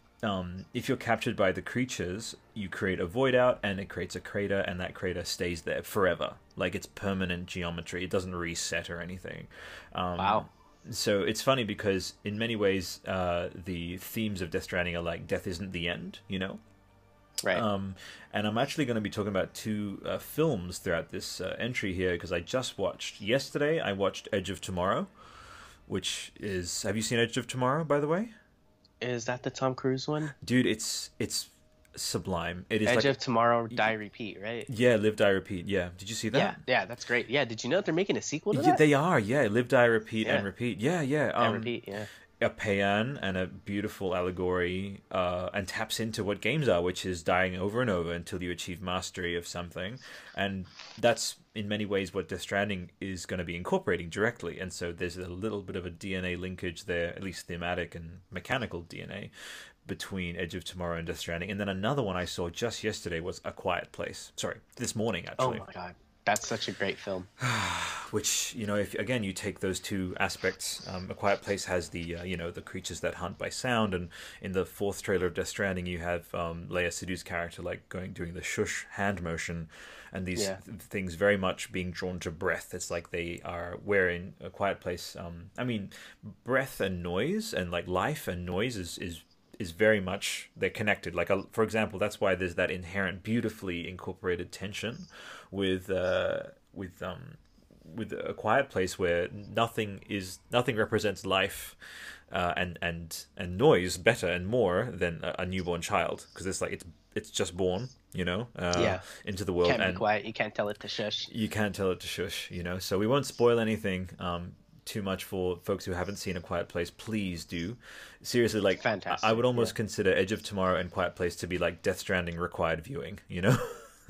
S1: um, if you're captured by the creatures, you create a void out, and it creates a crater, and that crater stays there forever. Like it's permanent geometry; it doesn't reset or anything. Um,
S2: Wow.
S1: So it's funny because in many ways, uh, the themes of Death Stranding are like death isn't the end, you know.
S2: Right.
S1: Um, and I'm actually going to be talking about two uh, films throughout this uh, entry here, because I just watched yesterday. I watched Edge of Tomorrow, which is. Have you seen Edge of Tomorrow, by the way?
S2: Is that the Tom Cruise one?
S1: Dude, it's it's sublime. It is
S2: Edge
S1: like,
S2: of Tomorrow, Die Repeat, right?
S1: yeah, Live Die Repeat. Yeah, did you see that?
S2: Yeah, yeah, that's great. Yeah, did you know that they're making a sequel to
S1: Yeah,
S2: that?
S1: they are. Yeah, Live Die Repeat
S2: Yeah.
S1: and Repeat. Yeah, yeah. Um,
S2: Die Repeat, yeah.
S1: A paean and a beautiful allegory, uh, and taps into what games are, which is dying over and over until you achieve mastery of something, and that's in many ways what Death Stranding is going to be incorporating directly. And so there's a little bit of a D N A linkage there, at least thematic and mechanical D N A, between Edge of Tomorrow and Death Stranding. And then another one I saw just yesterday was A Quiet Place. Sorry, this morning
S2: Oh
S1: actually.
S2: my god, that's such a great film.
S1: Which, you know, if again you take those two aspects, um, A Quiet Place has the uh, you know, the creatures that hunt by sound, and in the fourth trailer of Death Stranding you have um, Leia Sedu's character like going doing the shush hand motion, and these
S2: Yeah.
S1: th- things very much being drawn to breath. It's like they are wearing A Quiet Place. Um, I mean, breath and noise and like life and noise is is is very much they're connected. Like uh, for example, that's why there's that inherent beautifully incorporated tension with uh, with um with A Quiet Place, where nothing is nothing represents life uh, and and and noise better and more than a, a newborn child, because it's like it's it's just born, you know, uh,
S2: Yeah.
S1: into the world,
S2: Can't be
S1: and
S2: quiet. You can't tell it to shush.
S1: you can't tell it to shush, you know. So we won't spoil anything um, too much for folks who haven't seen A Quiet Place. Please do. Seriously, like,
S2: Fantastic,
S1: I would almost
S2: yeah.
S1: consider Edge of Tomorrow and Quiet Place to be like Death Stranding required viewing, you know.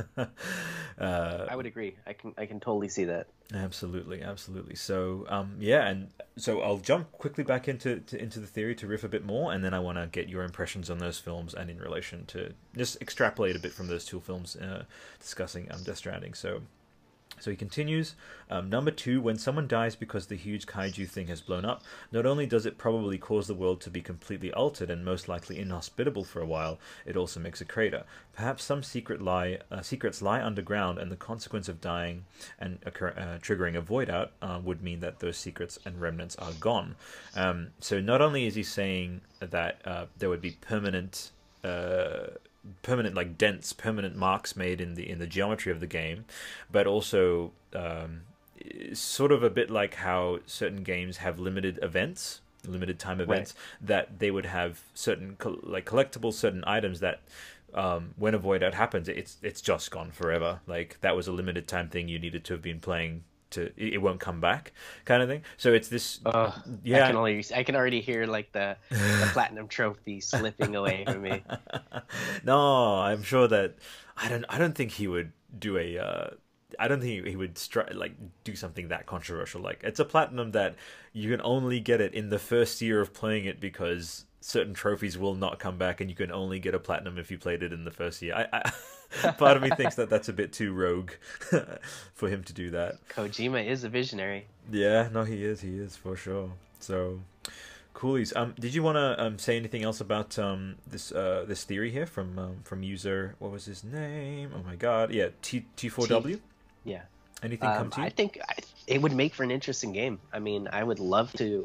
S1: uh,
S2: I would agree. I can I can totally see that.
S1: Absolutely, absolutely. So, um, yeah, and so I'll jump quickly back into to, into the theory to riff a bit more, and then I want to get your impressions on those films and in relation to just extrapolate a bit from those two films, uh, discussing um, Death Stranding. So, so he continues. Um, number two, when someone dies because the huge kaiju thing has blown up, not only does it probably cause the world to be completely altered and most likely inhospitable for a while, it also makes a crater. Perhaps some secret lie, uh, secrets lie underground, and the consequence of dying and occur, uh, triggering a void out uh, would mean that those secrets and remnants are gone. Um, so not only is he saying that uh, there would be permanent. Uh, permanent like dents permanent marks made in the in the geometry of the game, but also um, sort of a bit like how certain games have limited events limited time events, right, that they would have certain like collectibles, certain items that um, when a void out happens, it's it's just gone forever. Like that was a limited time thing you needed to have been playing to, it won't come back, kind of thing. So it's this.
S2: Uh,
S1: yeah,
S2: I can only I can already hear like the, the platinum trophy slipping away from me.
S1: No, I'm sure that I don't. I don't think he would do a. Uh, I don't think he would stri- like do something that controversial. Like it's a platinum that you can only get it in the first year of playing it because certain trophies will not come back, and you can only get a platinum if you played it in the first year. I, I part of me thinks that that's a bit too rogue for him to do that.
S2: Kojima is a visionary.
S1: Yeah, no, he is. He is for sure. So, coolies. Um, did you want to um say anything else about um this uh this theory here from um, from user? What was his name? Oh my god. Yeah, T T four W.
S2: Yeah.
S1: Anything
S2: um,
S1: come to you?
S2: I think I, it would make for an interesting game. I mean, I would love to.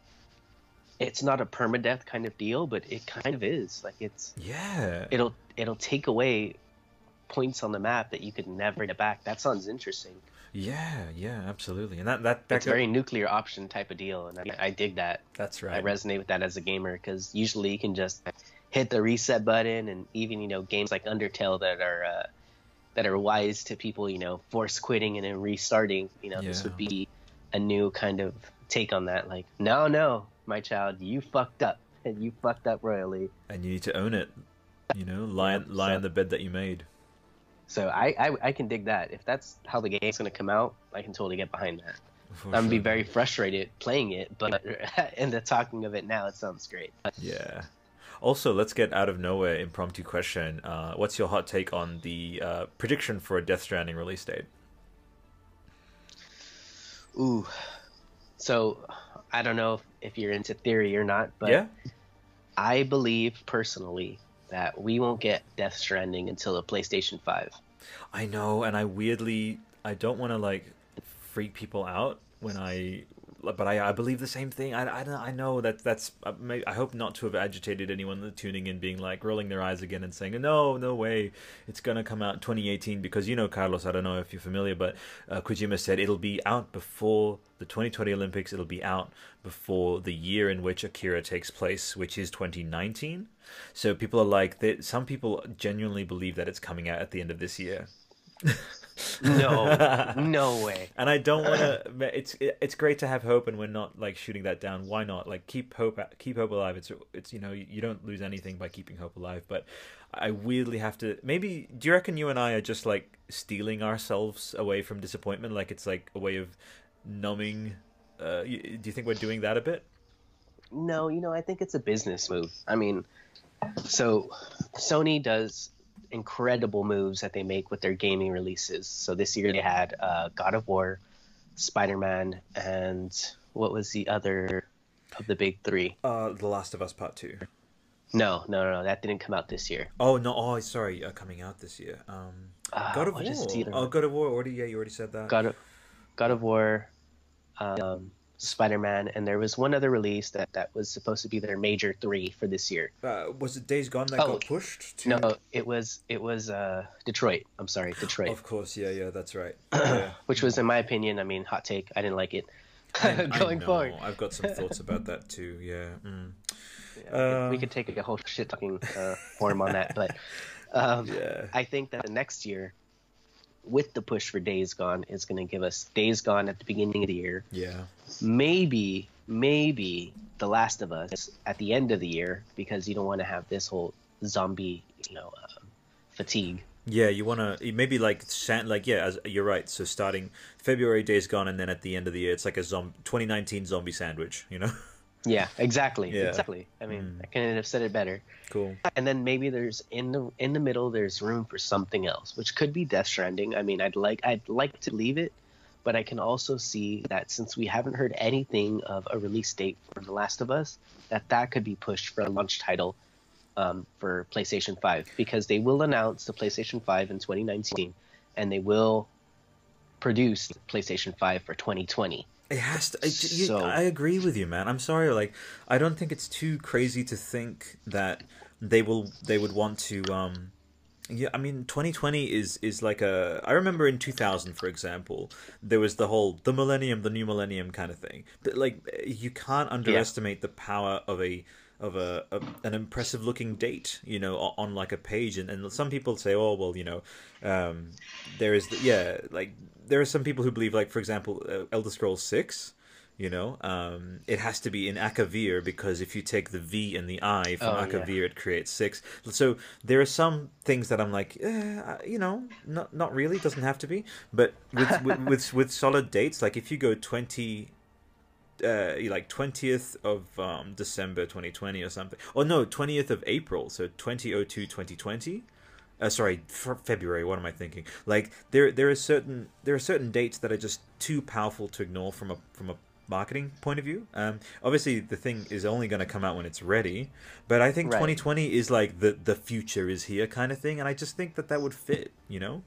S2: It's not a permadeath kind of deal, but it kind of is. Like it's
S1: yeah.
S2: It'll it'll take away points on the map that you could never get back. That sounds interesting.
S1: Yeah, yeah, absolutely. And that that, that
S2: it's a very nuclear option type of deal, and I, I dig that.
S1: That's right.
S2: I resonate with that as a gamer because usually you can just hit the reset button, and even you know games like Undertale that are uh, that are wise to people, you know, force quitting and then restarting. You know, yeah. This would be a new kind of take on that. Like, no, no, my child, you fucked up, and you fucked up royally,
S1: and you need to own it. You know, lie yeah, lie so. on the bed that you made.
S2: So I, I I can dig that. If that's how the game's going to come out, I can totally get behind that. For I'm going to sure. be very frustrated playing it, but in the talking of it now, it sounds great.
S1: Yeah. Also, let's get out of nowhere impromptu question. Uh, what's your hot take on the uh, prediction for a Death Stranding release date?
S2: Ooh. So I don't know if you're into theory or not, but
S1: yeah?
S2: I believe personally that we won't get Death Stranding until a PlayStation five.
S1: I know, and I weirdly, I don't want to like freak people out when I, but I, I believe the same thing. I, I, I know that that's, I hope not to have agitated anyone tuning in, being like rolling their eyes again and saying, no, no way, it's going to come out twenty eighteen, because you know, Carlos, I don't know if you're familiar, but uh, Kojima said it'll be out before the twenty twenty Olympics, it'll be out before the year in which Akira takes place, which is twenty nineteen. So people are like, they, some people genuinely believe that it's coming out at the end of this year.
S2: No, no way.
S1: And I don't want to. It's it, it's great to have hope, and we're not like shooting that down. Why not? Like keep hope, keep hope alive. It's it's you know you don't lose anything by keeping hope alive. But I weirdly have to. Maybe do you reckon you and I are just like stealing ourselves away from disappointment? Like it's like a way of numbing. Uh, do you think we're doing that a bit?
S2: No, you know I think it's a business move. I mean, so Sony does incredible moves that they make with their gaming releases. So this year they had uh, God of War, Spider-Man, and what was the other of the big three?
S1: Uh, The Last of Us Part Two.
S2: No, no, no, no, that didn't come out this year.
S1: Oh no! Oh, sorry, uh, coming out this year. Um,
S2: uh,
S1: God of War. Oh, God of War. Already, yeah, you already said that.
S2: God of, God of War, um, Spider-Man, and there was one other release that that was supposed to be their major three for this year.
S1: Uh, was it Days Gone that
S2: Oh,
S1: got pushed to?
S2: no, it was it was uh, Detroit. I'm sorry, Detroit.
S1: Of course, yeah, yeah, that's right. Yeah.
S2: Which was, in my opinion, I mean, hot take. I didn't like it.
S1: I,
S2: Going
S1: I know.
S2: forward,
S1: I've got some thoughts about that too. Yeah. Mm.
S2: yeah, we, could,
S1: Uh,
S2: we could take a whole shit talking uh, form on that, but um,
S1: yeah.
S2: I think that the next year, with the push for Days Gone, is going to give us Days Gone at the beginning of the year.
S1: Yeah.
S2: Maybe, maybe The Last of Us at the end of the year, because you don't want to have this whole zombie, you know, uh, fatigue.
S1: Yeah, you want to maybe like san- like yeah, as, you're right. So starting February, Days Gone, and then at the end of the year, it's like a zom- twenty nineteen zombie sandwich. You know.
S2: Yeah, exactly,
S1: Yeah.
S2: exactly. I mean,
S1: Mm.
S2: I couldn't have said it better.
S1: Cool.
S2: And then maybe there's in the in the middle, there's room for something else, which could be Death Stranding. I mean, I'd like I'd like to leave it, but I can also see that since we haven't heard anything of a release date for The Last of Us, that that could be pushed for a launch title um, for PlayStation five, because they will announce the PlayStation five in twenty nineteen, and they will produce the PlayStation five for twenty twenty.
S1: It has to. I, you,
S2: So-
S1: I agree with you, man. I'm sorry. Like, I don't think it's too crazy to think that they will. They would want to. Um, yeah, I mean, twenty twenty is is like a. I remember in two thousand, for example, there was the whole the millennium, the new millennium kind of thing. But like, you can't underestimate the power of a of a, a an impressive looking date, you know, on, on like a page. And, and some people say, oh well, you know, um, there is the, yeah, like there are some people who believe, like for example, uh, Elder Scrolls six. You know, um, it has to be in Akavir because if you take the V and the I from
S2: Oh,
S1: Akavir,
S2: yeah.
S1: it creates six. So there are some things that I'm like, eh, you know, not not really. It doesn't have to be. But with with, with with solid dates, like if you go twenty, uh, like twentieth of um, December twenty twenty or something, or no, twentieth of April, so twenty oh two twenty twenty. Uh, sorry, for February. What am I thinking? Like there, there are certain there are certain dates that are just too powerful to ignore from a from a marketing point of view. Um, obviously, the thing is only going to come out when it's ready. But I think
S2: Right.
S1: twenty twenty is like the the future is here kind of thing, and I just think that that would fit. You know?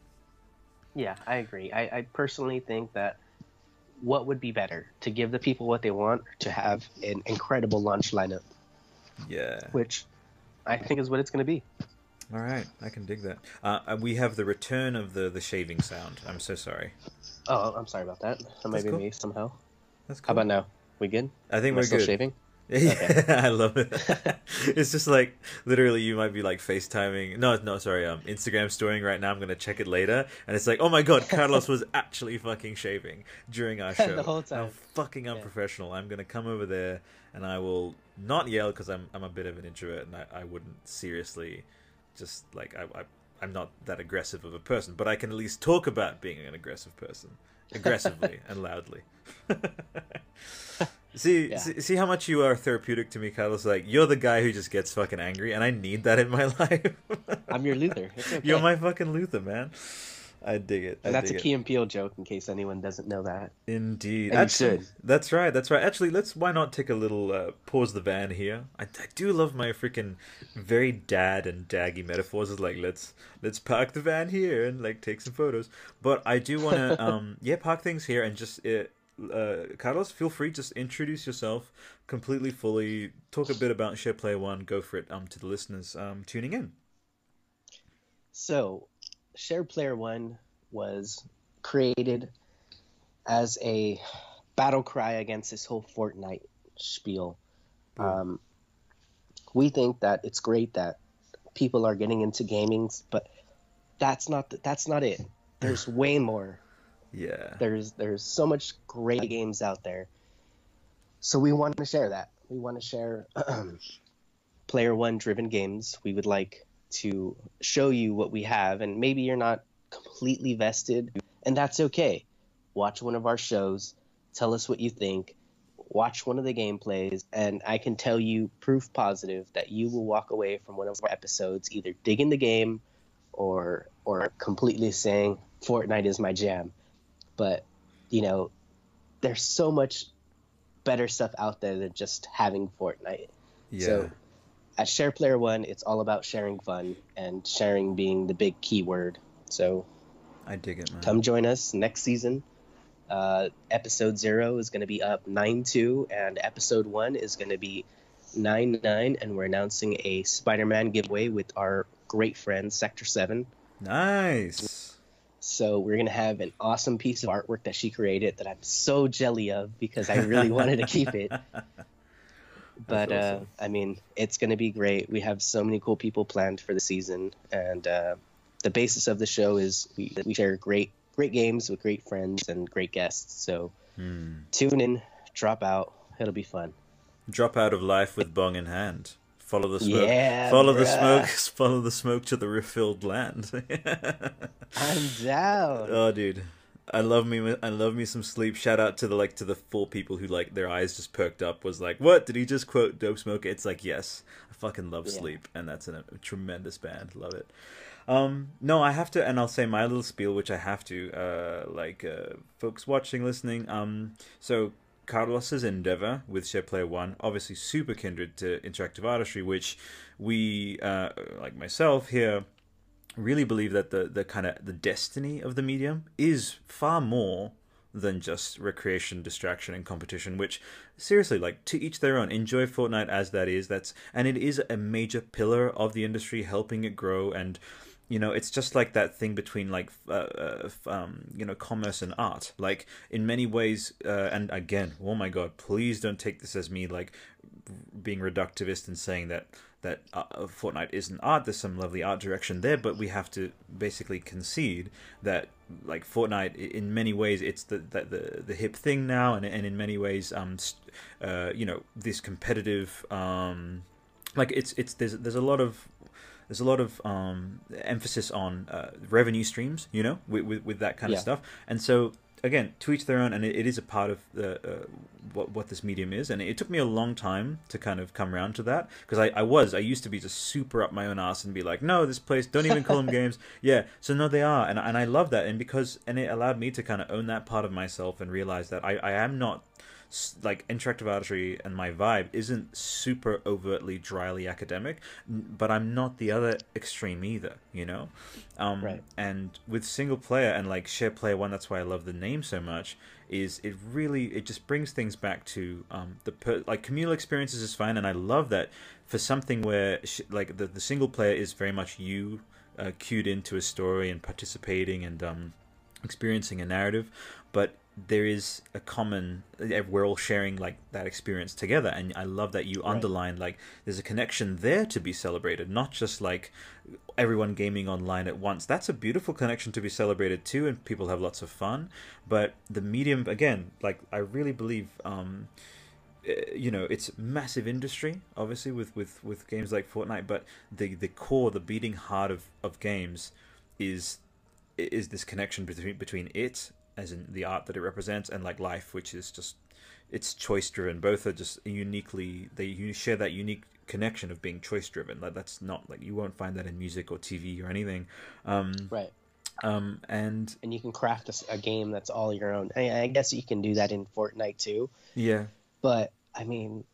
S2: Yeah, I agree. I, I personally think that what would be better, to give the people what they want, or to have an incredible launch lineup,
S1: Yeah.
S2: which I think is what it's going to be.
S1: All right, I can dig that. Uh, and we have the return of the the shaving sound. I'm so sorry.
S2: Oh, I'm sorry about that. That might
S1: That's
S2: be
S1: cool.
S2: me somehow.
S1: That's cool.
S2: How about now? We good?
S1: I think
S2: Am I
S1: we're
S2: still
S1: good.
S2: shaving?
S1: Yeah, I love it. It's just like literally you might be like FaceTiming. No, no, sorry. Um, Instagram storying right now. I'm gonna check it later, and it's like, oh my god, Carlos was actually fucking shaving during our show.
S2: The whole time.
S1: How fucking unprofessional. I'm gonna come over there and I will not yell because I'm I'm a bit of an introvert and I, I wouldn't seriously just like I, I I'm not that aggressive of a person, but I can at least talk about being an aggressive person aggressively and loudly. See,
S2: Yeah.
S1: see, see how much you are therapeutic to me, Carlos. Like you're the guy who just gets fucking angry, and I need that in my life.
S2: I'm your Luther. It's okay.
S1: You're my fucking Luther, man. I dig it. I
S2: And that's a
S1: dig
S2: Key
S1: it.
S2: and Peele joke, in case anyone doesn't know that.
S1: Indeed.
S2: And you
S1: Actually,
S2: should.
S1: That's right. That's right. Actually, let's why not take a little uh, pause the van here. I, I do love my freaking very dad and daggy metaphors. It's like let's let's park the van here and like take some photos. But I do want to um yeah park things here and just uh, uh Carlos, feel free, just introduce yourself completely fully. Talk a bit about Share Player One. Go for it. Um to the listeners um tuning in.
S2: So, Shared Player One was created as a battle cry against this whole Fortnite spiel. Um, we think that it's great that people are getting into gaming, but that's not the, that's not it. There's way more.
S1: Yeah.
S2: There's there's so much great games out there. So we want to share that. We want to share Player One driven games. We would like to show you what we have, and maybe you're not completely vested, and that's okay. Watch one of our shows, tell us what you think, watch one of the gameplays, and I can tell you proof positive that you will walk away from one of our episodes either digging the game or or completely saying Fortnite is my jam. But you know, there's so much better stuff out there than just having Fortnite.
S1: Yeah.
S2: So at Share Player One, it's all about sharing fun, and sharing being the big key word. So
S1: I dig it, man.
S2: come join us next season. Uh, episode zero is going to be up nine two, and episode one is going to be nine nine, and we're announcing a Spider-Man giveaway with our great friend Sector seven.
S1: Nice.
S2: So we're going to have an awesome piece of artwork that she created that I'm so jelly of because I really wanted to keep it. But, awesome. uh, I mean, it's going to be great. We have so many cool people planned for the season. And uh, the basis of the show is we, we share great great games with great friends and great guests. So hmm. tune in, drop out. It'll be fun.
S1: Drop out of life with bong in hand. Follow the smoke.
S2: Yeah,
S1: follow
S2: bruh.
S1: the smoke. Follow the smoke to the refilled land.
S2: I'm down.
S1: Oh, dude. I love me. I love me some sleep. Shout out to the like to the four people who like their eyes just perked up. Was like, what did he just quote? Dope Smoker. It's like, yes, I fucking love yeah. Sleep, and that's a, a tremendous band. Love it. Um, no, I have to, and I'll say my little spiel, which I have to. Uh, like uh, folks watching, listening. Um, so Carlos's endeavor with Share Player One, obviously super kindred to interactive artistry, which we, uh, like myself here, really believe that the, the kind of the destiny of the medium is far more than just recreation, distraction, and competition, which seriously, like, to each their own. Enjoy Fortnite as that is. That's and it is a major pillar of the industry, helping it grow. And you know, it's just like that thing between like uh, uh, um, you know, commerce and art. Like in many ways, uh, and again, oh my god, please don't take this as me like being reductivist and saying that that uh, Fortnite isn't art. There's some lovely art direction there, but we have to basically concede that like Fortnite, in many ways, it's the the the, the hip thing now, and and in many ways, um, uh, you know, this competitive, um, like it's it's there's there's a lot of there's a lot of um emphasis on uh, revenue streams, you know, with with, with that kind yeah. of stuff, and so. Again, to each their own, and it, it is a part of the uh, what what this medium is, and it, it took me a long time to kind of come around to that, because I, I was I used to be just super up my own ass and be like, no, this place, don't even call them games, yeah. So no, they are, and and I love that, and because and it allowed me to kind of own that part of myself and realize that I I am not like interactive artistry, and my vibe isn't super overtly dryly academic, but I'm not the other extreme either, you know. Um,
S2: right.
S1: And with single player and like Share Player One, that's why I love the name so much. Is it really it just brings things back to um, the per like communal experiences is fine, and I love that for something where sh like the the single player is very much you uh, cued into a story and participating and um, experiencing a narrative, but there is a common, we're all sharing like that experience together, and I love that you right. underline like there's a connection there to be celebrated, not just like everyone gaming online at once. That's a beautiful connection to be celebrated too, and people have lots of fun, but the medium, again, like I really believe um you know, it's massive industry obviously with with with games like Fortnite, but the the core, the beating heart of of games is is this connection between between it, as in the art that it represents, and like life, which is just, it's choice driven. Both are just uniquely, they you share that unique connection of being choice driven. Like that's not like, you won't find that in music or T V or anything. Um,
S2: right.
S1: Um, and
S2: and you can craft a, a game that's all your own. I, I guess you can do that in Fortnite too.
S1: Yeah.
S2: But I mean,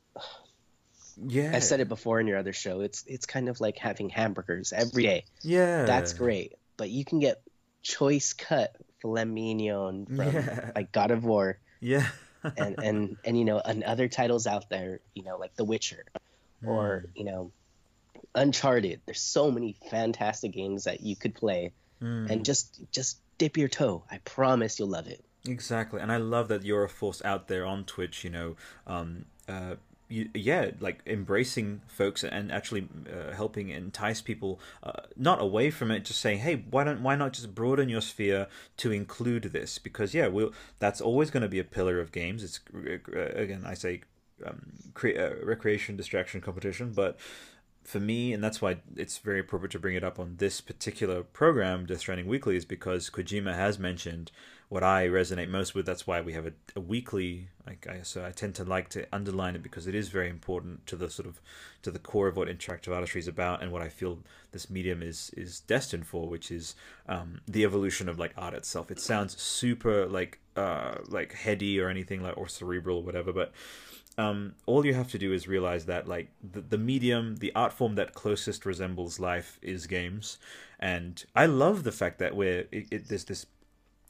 S1: yeah,
S2: I said it before in your other show. It's it's kind of like having hamburgers every day.
S1: Yeah.
S2: That's great, but you can get choice cut filet mignon from
S1: yeah.
S2: like God of War,
S1: yeah,
S2: and and and you know, and other titles out there, you know, like The Witcher, mm. or you know, Uncharted. There's so many fantastic games that you could play, mm. and just just dip your toe. I promise you'll love it.
S1: Exactly, and I love that you're a force out there on Twitch. You know, um, uh, you, yeah, like embracing folks and actually uh, helping entice people uh, not away from it, just saying, hey, why don't why not just broaden your sphere to include this? Because yeah, we'll that's always going to be a pillar of games. It's uh, again, I say um, cre uh, recreation, distraction, competition, but for me, and that's why it's very appropriate to bring it up on this particular program, Death Stranding Weekly, is because Kojima has mentioned what I resonate most with. That's why we have a, a weekly, like I, so I tend to like to underline it, because it is very important to the sort of to the core of what interactive artistry is about, and what I feel this medium is is destined for, which is um, the evolution of like art itself. It sounds super like uh, like heady or anything like, or cerebral or whatever, but Um, all you have to do is realize that like the, the medium, the art form that closest resembles life is games. And I love the fact that we're it, it, there's this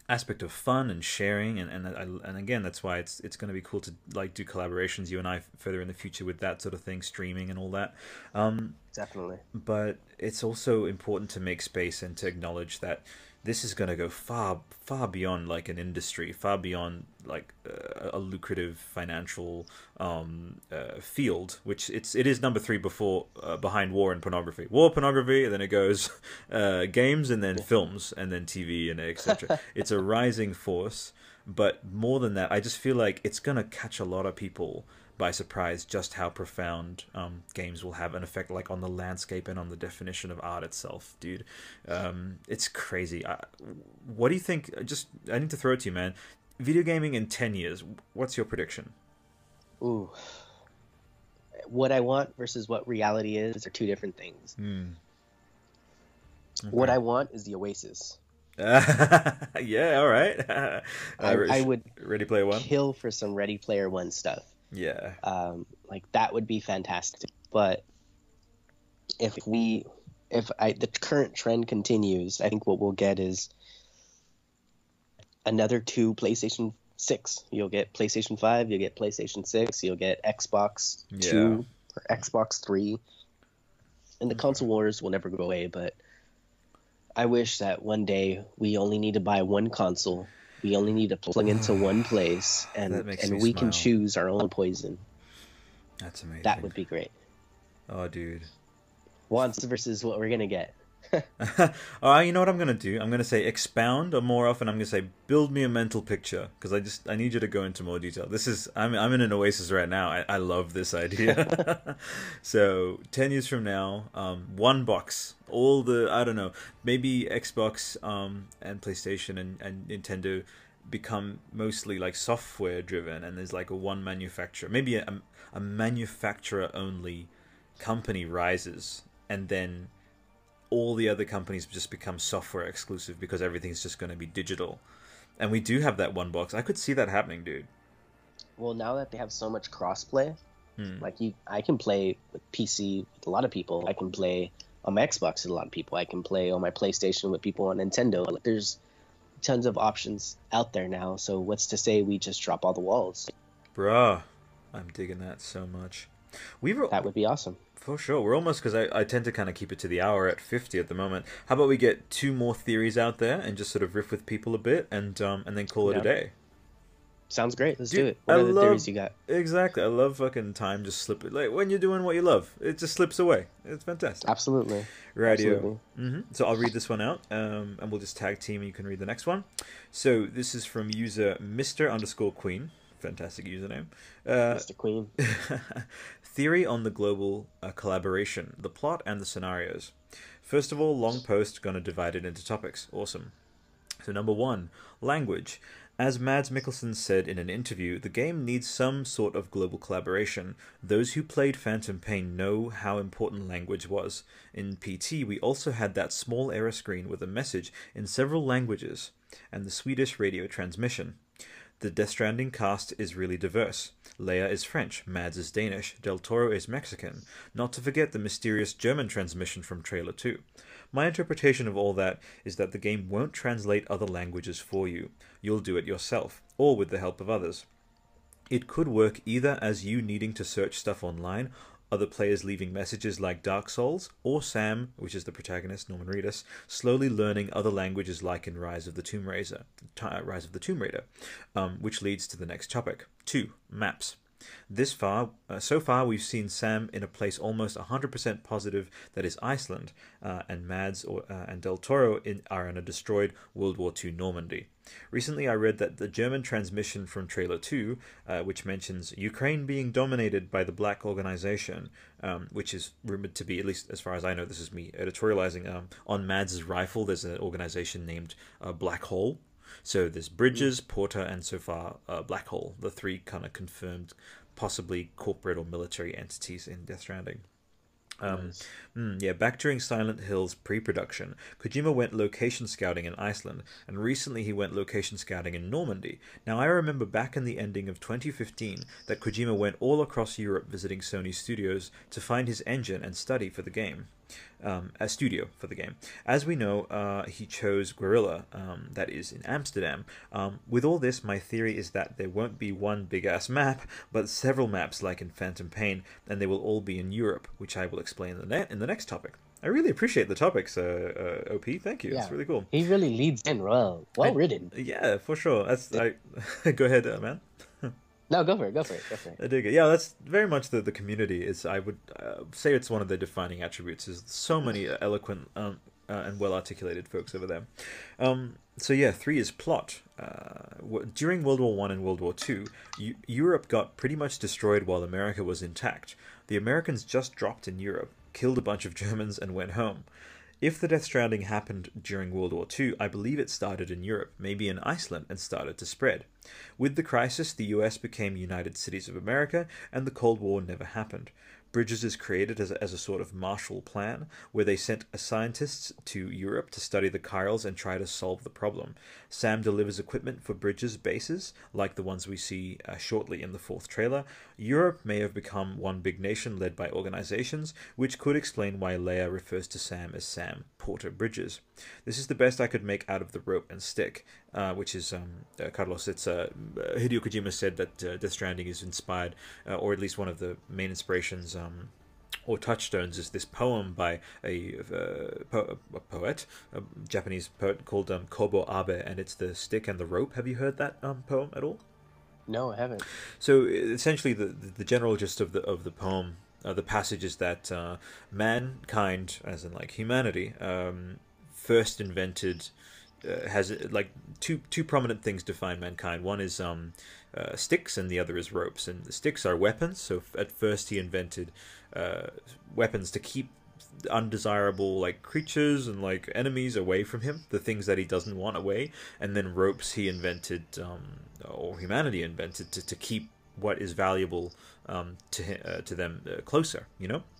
S1: aspect of fun and sharing, and and and again, that's why it's it's going to be cool to like do collaborations, you and I, further in the future with that sort of thing, streaming and all that. Um,
S2: Definitely.
S1: but it's also important to make space and to acknowledge that this is going to go far far beyond like an industry, far beyond like uh, a lucrative financial um, uh, field, which it's it is number three before uh, behind war and pornography. War, pornography, and then it goes uh, games, and then yeah. films, and then T V, and et cetera. It's a rising force, but more than that, I just feel like it's going to catch a lot of people by surprise just how profound um, games will have an effect, like on the landscape and on the definition of art itself, dude. Um, it's crazy. I, what do you think? Just I need to throw it to you, man. Video gaming in ten years. What's your prediction?
S2: Ooh, what I want versus what reality is are two different things.
S1: Mm. Okay.
S2: What I want is the Oasis.
S1: Yeah, all right. uh,
S2: I, I would
S1: Ready Player One.
S2: Kill for some Ready Player One stuff.
S1: Yeah.
S2: Um, like that would be fantastic. But if we, if I, the current trend continues, I think what we'll get is another two PlayStation six. You'll get PlayStation five, you'll get PlayStation six, you'll get Xbox
S1: yeah.
S2: two or Xbox three. And the okay. console wars will never go away, but I wish that one day we only need to buy one console. We only need to plug into one place, and and we smile. can choose our own poison.
S1: That's amazing.
S2: That would be great.
S1: Oh, dude.
S2: Wants versus what we're gonna get.
S1: uh, you know what I'm gonna do? I'm gonna say expound, or more often I'm gonna say build me a mental picture, because I just I need you to go into more detail. This is I'm I'm in an oasis right now. I, I love this idea. So ten years from now, um, one box, all the I don't know, maybe Xbox um and PlayStation and, and Nintendo become mostly like software driven, and there's like a one manufacturer, maybe a a manufacturer only company rises, and then all the other companies just become software exclusive because everything's just going to be digital. And we do have that one box. I could see that happening, dude.
S2: Well, now that they have so much crossplay,
S1: hmm.
S2: like you, I can play with P C with a lot of people. I can play on my Xbox with a lot of people. I can play on my PlayStation with people on Nintendo. Like, there's tons of options out there now. So what's to say we just drop all the walls?
S1: Bruh, I'm digging that so much. We were,
S2: that would be awesome.
S1: For sure. We're almost, because I, I tend to kind of keep it to the hour at fifty at the moment. How about we get two more theories out there and just sort of riff with people a bit, and um and then call
S2: yeah.
S1: it a day?
S2: Sounds great. Let's
S1: Dude,
S2: do it. What
S1: I
S2: are the
S1: love,
S2: theories you got?
S1: Exactly. I love fucking time just slip it. Like when you're doing what you love, it just slips away. It's fantastic.
S2: Absolutely.
S1: Radio.
S2: Absolutely.
S1: Mm-hmm. So I'll read this one out, um, and we'll just tag team, and you can read the next one. So this is from user Mister underscore Queen. Fantastic username. Uh,
S2: Mister Queen.
S1: Theory on the global uh, collaboration, the plot, and the scenarios. First of all, long post, gonna divide it into topics. Awesome. So number one, language. As Mads Mikkelsen said in an interview, the game needs some sort of global collaboration. Those who played Phantom Pain know how important language was. In P T, we also had that small error screen with a message in several languages, and the Swedish radio transmission. The Death Stranding cast is really diverse. Leia is French, Mads is Danish, Del Toro is Mexican, not to forget the mysterious German transmission from Trailer two. My interpretation of all that is that the game won't translate other languages for you. You'll do it yourself, or with the help of others. It could work either as you needing to search stuff online, other players leaving messages like Dark Souls, or Sam, which is the protagonist, Norman Reedus, slowly learning other languages like in Rise of the Tomb Raider, Rise of the Tomb Raider, um, which leads to the next topic. Two, maps. This far, uh, so far, we've seen Sam in a place almost one hundred percent positive that is Iceland, uh, and Mads or, uh, and Del Toro in, are in a destroyed World War Two Normandy. Recently, I read that the German transmission from Trailer two, uh, which mentions Ukraine being dominated by the Black Organization, um, which is rumored to be, at least as far as I know, this is me editorializing, um, on Mads' rifle, there's an organization named uh, Black Hole. So there's Bridges, Porter, and so far uh, Black Hole, the three kind of confirmed, possibly corporate or military entities in Death Stranding. Um, nice. mm, yeah, back during Silent Hill's pre-production, Kojima went location scouting in Iceland, and recently he went location scouting in Normandy. Now, I remember back in the ending of twenty fifteen that Kojima went all across Europe visiting Sony studios to find his engine and study for the game. um, a studio for the game. As we know, uh, he chose Guerrilla, um, that is in Amsterdam. Um, with all this, my theory is that there won't be one big-ass map, but several maps like in Phantom Pain, and they will all be in Europe, which I will explain in the, ne- in the next topic. I really appreciate the topics, uh, uh, O P. Thank you. Yeah, it's really cool.
S2: He really leads in well. Well I, written.
S1: Yeah, for sure. That's I, Go ahead, uh, man.
S2: No, go for it. Go for it. Go for it.
S1: I dig it. Yeah, that's very much the, the community. Is I would uh, say it's one of the defining attributes. Is so many eloquent um, uh, and well articulated folks over there. Um, so yeah, three is plot. Uh, w- during World War One and World War Two, U- Europe got pretty much destroyed while America was intact. The Americans just dropped in Europe, killed a bunch of Germans, and went home. If the Death Stranding happened during World War Two, I believe it started in Europe, maybe in Iceland, and started to spread. With the crisis, the U S became United Cities of America, and the Cold War never happened. Bridges is created as a, as a sort of Marshall Plan, where they sent scientists to Europe to study the Chirals and try to solve the problem. Sam delivers equipment for Bridges' bases, like the ones we see uh, shortly in the fourth trailer. Europe may have become one big nation led by organizations, which could explain why Leia refers to Sam as Sam Porter Bridges. This is the best I could make out of the rope and stick, uh, which is, um, uh, Carlos, it's uh, Hideo Kojima said that uh, Death Stranding is inspired, uh, or at least one of the main inspirations um, or touchstones is this poem by a, uh, po- a poet, a Japanese poet called um, Kobo Abe, and it's The Stick and the Rope. Have you heard that um, poem at all?
S2: No, I haven't.
S1: So essentially, the the general gist of the of the poem, uh, the passage is that uh, mankind, as in like humanity, um, first invented. Uh, has like two two prominent things define mankind. One is um, uh, sticks, and the other is ropes. And the sticks are weapons. So at first he invented uh, weapons to keep undesirable like creatures and like enemies away from him, the things that he doesn't want away. And then ropes he invented, um, or humanity invented, to, to keep what is valuable um, to uh, to them uh, closer. You know.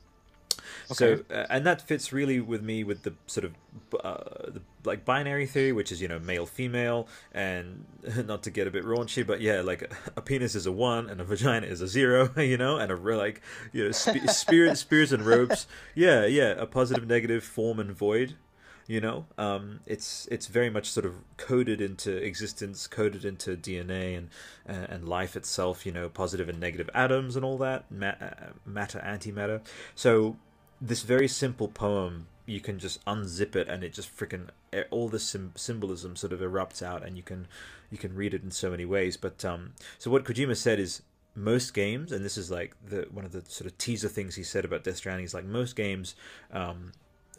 S1: Okay. So, uh, and that fits really with me with the sort of uh, the like binary theory, which is, you know, male female, and not to get a bit raunchy, but yeah, like a penis is a one and a vagina is a zero, you know, and a like, you know, sp- spirit, spears and ropes, yeah, yeah, a positive, negative, form and void. You know, um, it's it's very much sort of coded into existence, coded into D N A and uh, and life itself. You know, positive and negative atoms and all that, ma- matter, antimatter. So this very simple poem, you can just unzip it and it just freaking all the sim- symbolism sort of erupts out, and you can you can read it in so many ways. But um, so what Kojima said is, most games, and this is like the one of the sort of teaser things he said about Death Stranding, is like most games. Um,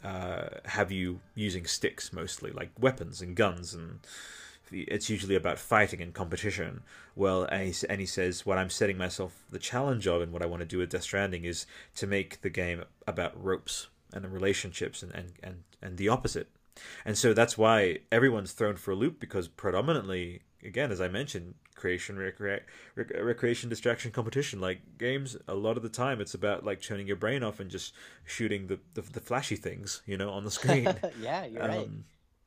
S1: Uh, have you using sticks mostly, like weapons and guns, and it's usually about fighting and competition. Well, and he, and he says, what I'm setting myself the challenge of, and what I want to do with Death Stranding, is to make the game about ropes and relationships, and, and, and, and the opposite. And so that's why everyone's thrown for a loop, because predominantly, again, as I mentioned, creation, recre- rec- recreation, distraction, competition. Like games, a lot of the time, it's about like turning your brain off and just shooting the the, the flashy things, you know, on the screen.
S2: Yeah, you're um, right.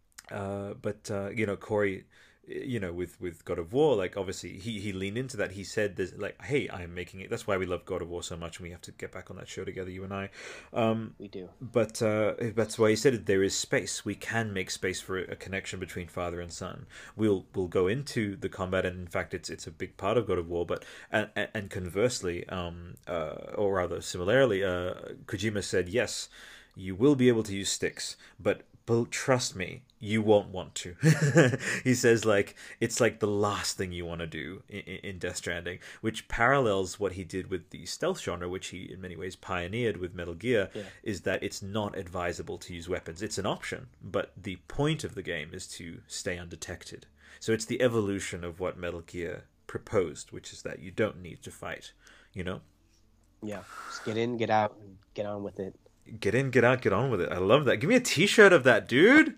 S1: Uh, but uh, you know, Corey, you know, with, with God of War, like obviously he, he leaned into that. He said, "There's like, hey, I'm making it." That's why we love God of War so much, and we have to get back on that show together, you and I. Um,
S2: we do.
S1: But uh, that's why he said there is space. We can make space for a connection between father and son. We'll we'll go into the combat, and in fact, it's it's a big part of God of War. But and and conversely, um, uh, or rather similarly, uh, Kojima said, yes, you will be able to use sticks, but. But trust me, you won't want to. He says, like, it's like the last thing you want to do in, in Death Stranding, which parallels what he did with the stealth genre, which he in many ways pioneered with Metal Gear, yeah. Is that it's not advisable to use weapons. It's an option, but the point of the game is to stay undetected. So it's the evolution of what Metal Gear proposed, which is that you don't need to fight, you know?
S2: Yeah, just get in, get out, and get on with it.
S1: Get in, get out, get on with it. I love that. Give me a t-shirt of that, dude.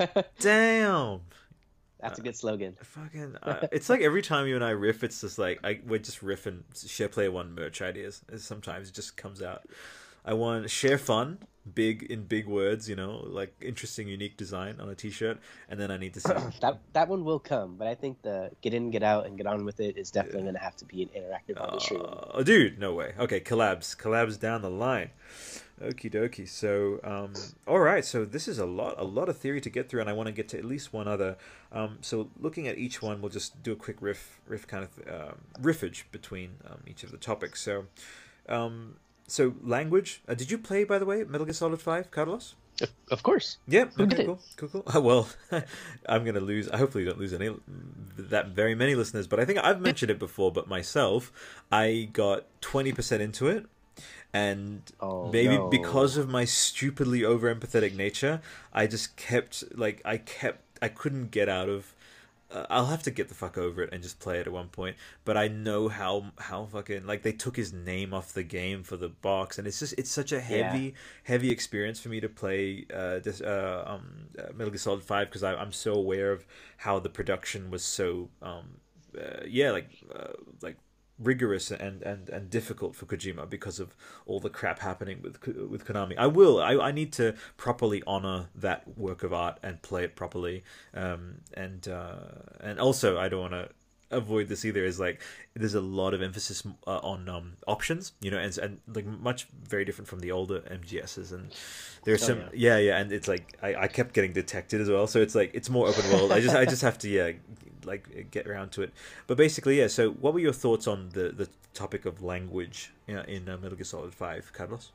S1: Damn.
S2: That's a good slogan.
S1: Uh, fucking, uh, it's like every time you and I riff, it's just like I we're just riffing Share Player One merch ideas. Sometimes it just comes out. I want share fun, big in big words, you know, like interesting, unique design on a t-shirt, and then I need to see
S2: that that one will come. But I think the get in, get out, and get on with it is definitely yeah. going to have to be an interactive on the stream.
S1: Oh, dude, no way. Okay, collabs, collabs down the line. Okie dokie. So, um, all right. So this is a lot, a lot of theory to get through, and I want to get to at least one other. Um, so looking at each one, we'll just do a quick riff, riff kind of um, riffage between um, each of the topics. So, um, so language. Uh, did you play, by the way, Metal Gear Solid Five, Carlos?
S2: Of course.
S1: Yeah.
S2: Who
S1: Okay.
S2: did?
S1: Cool. Cool. Cool. Uh, well, I'm gonna lose. I hopefully don't lose any that very many listeners, but I think I've mentioned it before. But myself, I got twenty percent into it. And
S2: Oh,
S1: maybe
S2: no.
S1: because of my stupidly over empathetic nature, I just kept like I kept I couldn't get out of. Uh, I'll have to get the fuck over it and just play it at one point. But I know how how fucking like they took his name off the game for the box, and it's just it's such a heavy
S2: Yeah.
S1: heavy experience for me to play uh, this uh, um, uh, Metal Gear Solid Five because I'm so aware of how the production was so um, uh, yeah like uh, like rigorous and, and, and difficult for Kojima because of all the crap happening with with Konami. I will. I, I need to properly honor that work of art and play it properly. Um, and uh, and also I don't want to avoid this either. Is like there's a lot of emphasis uh, on um, options, you know, and and like much very different from the older M G Ss. And there's
S2: Oh,
S1: some
S2: yeah.
S1: yeah yeah, and it's like I, I kept getting detected as well. So it's like it's more open world. I just I just have to yeah like get around to it. But basically, yeah. So, what were your thoughts on the the topic of language yeah, in uh, Metal Gear Solid Five, Carlos?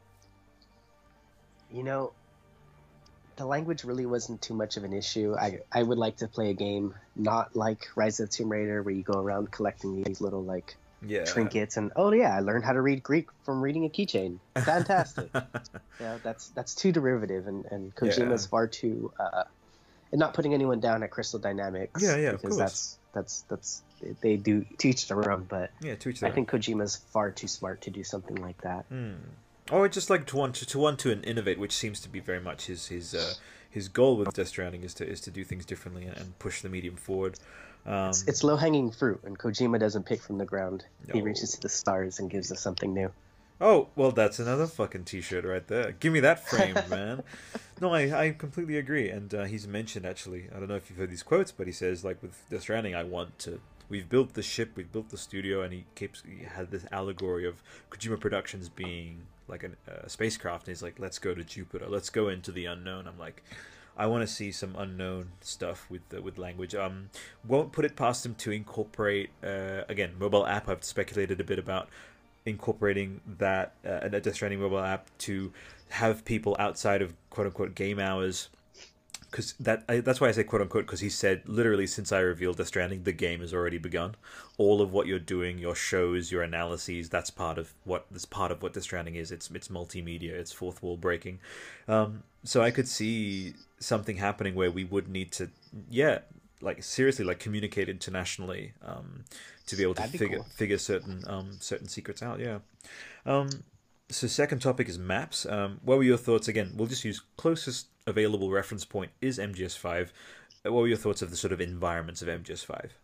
S2: You know, the language really wasn't too much of an issue. I I would like to play a game not like Rise of the Tomb Raider where you go around collecting these little like
S1: Yeah.
S2: trinkets and oh yeah, I learned how to read Greek from reading a keychain. Fantastic. Yeah, that's that's too derivative and and Kojima's
S1: Yeah.
S2: far too uh and not putting anyone down at Crystal Dynamics
S1: Yeah, yeah, of
S2: because
S1: course.
S2: that's that's that's they do teach their own, but
S1: Yeah, to each
S2: I
S1: their own.
S2: think Kojima's far too smart to do something like that.
S1: Mm. Or just like to want to, to want to innovate, which seems to be very much his his uh, his goal with Death Stranding is to is to do things differently and, and push the medium forward. Um,
S2: It's, it's low hanging fruit, and Kojima doesn't pick from the ground. He
S1: No.
S2: reaches to the stars and gives us something new.
S1: Oh, well, that's another fucking T-shirt right there. Give me that frame, man. No, I, I completely agree. And uh, he's mentioned, actually, I don't know if you've heard these quotes, but he says, like, with Death Stranding, I want to... We've built the ship, we've built the studio, and he keeps he had this allegory of Kojima Productions being like an, a spacecraft, and he's like, let's go to Jupiter, let's go into the unknown. I'm like... I want to see some unknown stuff with the, with language. Um, won't put it past him to incorporate uh, again mobile app. I've speculated a bit about incorporating that uh, a Death Stranding mobile app to have people outside of quote unquote game hours. Because that I, that's why I say quote unquote because he said literally since I revealed Death Stranding the game has already begun. All of what you're doing, your shows, your analyses, that's part of what that's part of what Death Stranding is. It's it's multimedia. It's fourth wall breaking. Um, so I could see something happening where we would need to yeah like seriously like communicate internationally um, to be able to
S2: That'd be
S1: figure
S2: cool.
S1: figure certain um, certain secrets out. Yeah. Um, so second topic is maps. Um, what were your thoughts? Again, we'll just use closest available reference point is M G S five. Uh, What were your thoughts of the sort of environments of M G S five?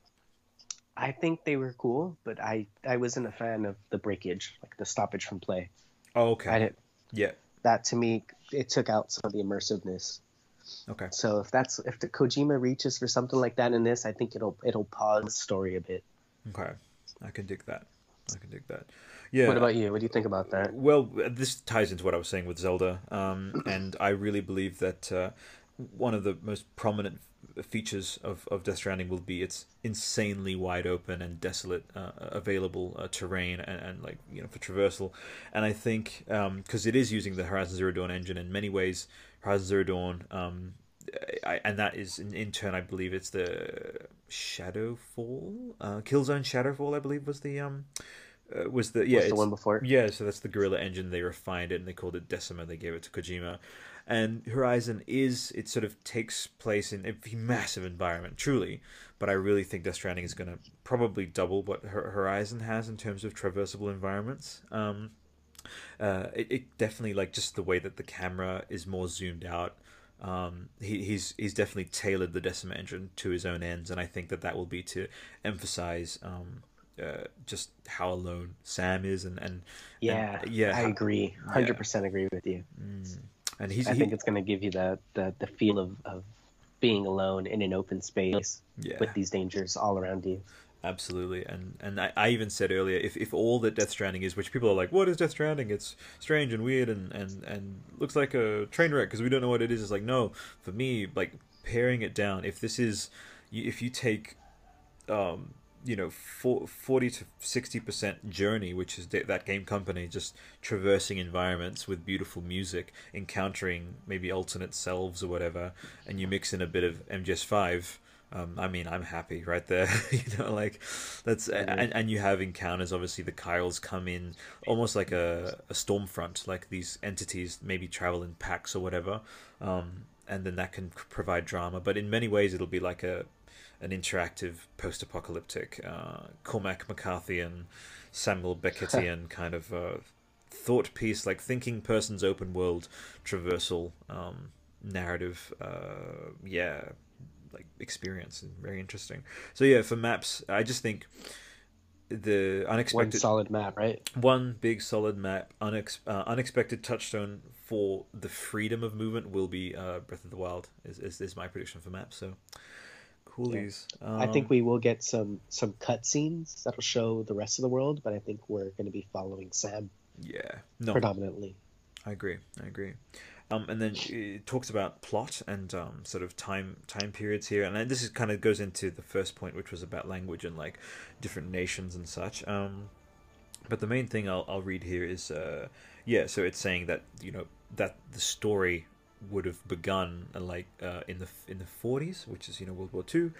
S2: I think they were cool, but I, I wasn't a fan of the breakage, like the stoppage from play.
S1: Oh,
S2: I
S1: okay.
S2: didn't,
S1: Yeah.
S2: that to me, it took out some of the immersiveness.
S1: Okay.
S2: So if that's if the Kojima reaches for something like that in this, I think it'll it'll pause the story a bit.
S1: Okay. I can dig that. I can dig that. Yeah.
S2: What about you? What do you think about that?
S1: Well, this ties into what I was saying with Zelda, um, and I really believe that uh, one of the most prominent features of, of Death Stranding will be its insanely wide open and desolate uh, available uh, terrain and, and like you know for traversal, and I think because it is using the Horizon Zero Dawn engine in many ways, Horizon Zero Dawn, um, I, and that is in, in turn I believe it's the Shadowfall, uh, Killzone Shadowfall I believe was the um uh, was the yeah
S2: What's the
S1: it's,
S2: one before?
S1: yeah, so that's the Guerrilla engine. They refined it and they called it Decima. They gave it to Kojima. And Horizon is, it sort of takes place in a massive environment, truly. But I really think Death Stranding is going to probably double what Horizon has in terms of traversable environments. Um, uh, it, it definitely, like, just the way that the camera is more zoomed out. Um, he, he's he's definitely tailored the Decima engine to his own ends, and I think that that will be to emphasize um, uh, just how alone Sam is, and and
S2: Yeah,
S1: and, yeah,
S2: I
S1: how-
S2: agree. one hundred percent agree with you.
S1: Mm. And he's
S2: I
S1: he,
S2: think it's going to give you the, the, the feel of, of being alone in an open space
S1: yeah.
S2: with these dangers all around you.
S1: Absolutely, and and I, I even said earlier, if, if all that Death Stranding is, which people are like, what is Death Stranding? It's strange and weird and and and looks like a train wreck because we don't know what it is. It's like, no, for me, like paring it down. If this is, if you take, um, you know, for, forty to sixty percent Journey, which is that game company just traversing environments with beautiful music, encountering maybe alternate selves or whatever, and you mix in a bit of M G S five. Um, I mean, I'm happy right there. you know, like that's and, and you have encounters. Obviously, the Kyles come in almost like a, a storm front, like these entities maybe travel in packs or whatever, um, and then that can provide drama. But in many ways, it'll be like a an interactive post-apocalyptic uh, Cormac McCarthyan, Samuel Beckettian kind of uh, thought piece, like thinking person's open world traversal um, narrative. Uh, yeah. Like experience and very interesting. So yeah, for maps, I just think the unexpected
S2: one solid map, right?
S1: One big solid map, unex, uh, unexpected touchstone for the freedom of movement will be uh, Breath of the Wild. Is, is is my prediction for maps. So coolies.
S2: Yeah.
S1: Um,
S2: I think we will get some some cutscenes that'll show the rest of the world, but I think we're going to be following Sam.
S1: Yeah, no,
S2: predominantly.
S1: I agree. I agree. Um, and then it talks about plot and um, sort of time time periods here, and this is kind of goes into the first point, which was about language and like different nations and such. Um, but the main thing I'll I'll read here is uh, yeah, so it's saying that you know that the story would have begun uh, like uh, in the in the forties, which is you know World War Two.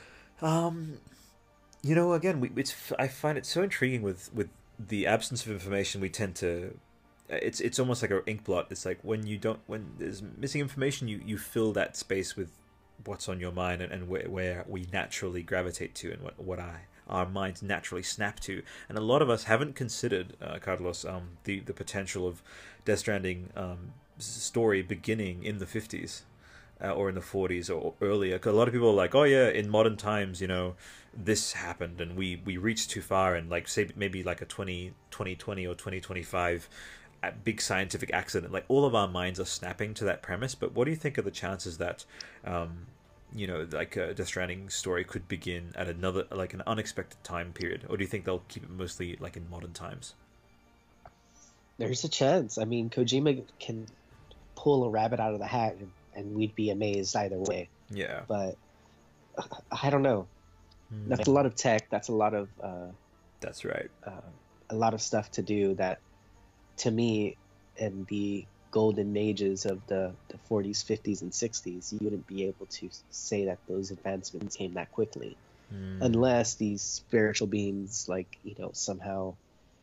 S1: Um, you know, again, we it's I find it so intriguing with with the absence of information we tend to. It's it's almost like an ink blot. It's like when you don't when there's missing information, you, you fill that space with what's on your mind and, and where, where we naturally gravitate to and what what I our minds naturally snap to. And a lot of us haven't considered, uh, Carlos, um, the the potential of Death Stranding um, story beginning in the fifties uh, or in the forties or earlier. 'Cause a lot of people are like, oh yeah, in modern times, you know, this happened and we we reached too far, and like say maybe like a twenty twenty or twenty twenty-five. A big scientific accident. Like all of our minds are snapping to that premise. But what do you think of the chances that, um, you know, like a Death Stranding story could begin at another, like an unexpected time period, or do you think they'll keep it mostly like in modern times?
S2: There's a chance. I mean, Kojima can pull a rabbit out of the hat, and, and we'd be amazed either way.
S1: Yeah.
S2: But uh, I don't know. Mm. That's a lot of tech. That's a lot of. Uh,
S1: that's right.
S2: Uh, a lot of stuff to do that. To me, in the golden ages of the, the forties, fifties, and sixties, you wouldn't be able to say that those advancements came that quickly. Mm. Unless these spiritual beings, like, you know, somehow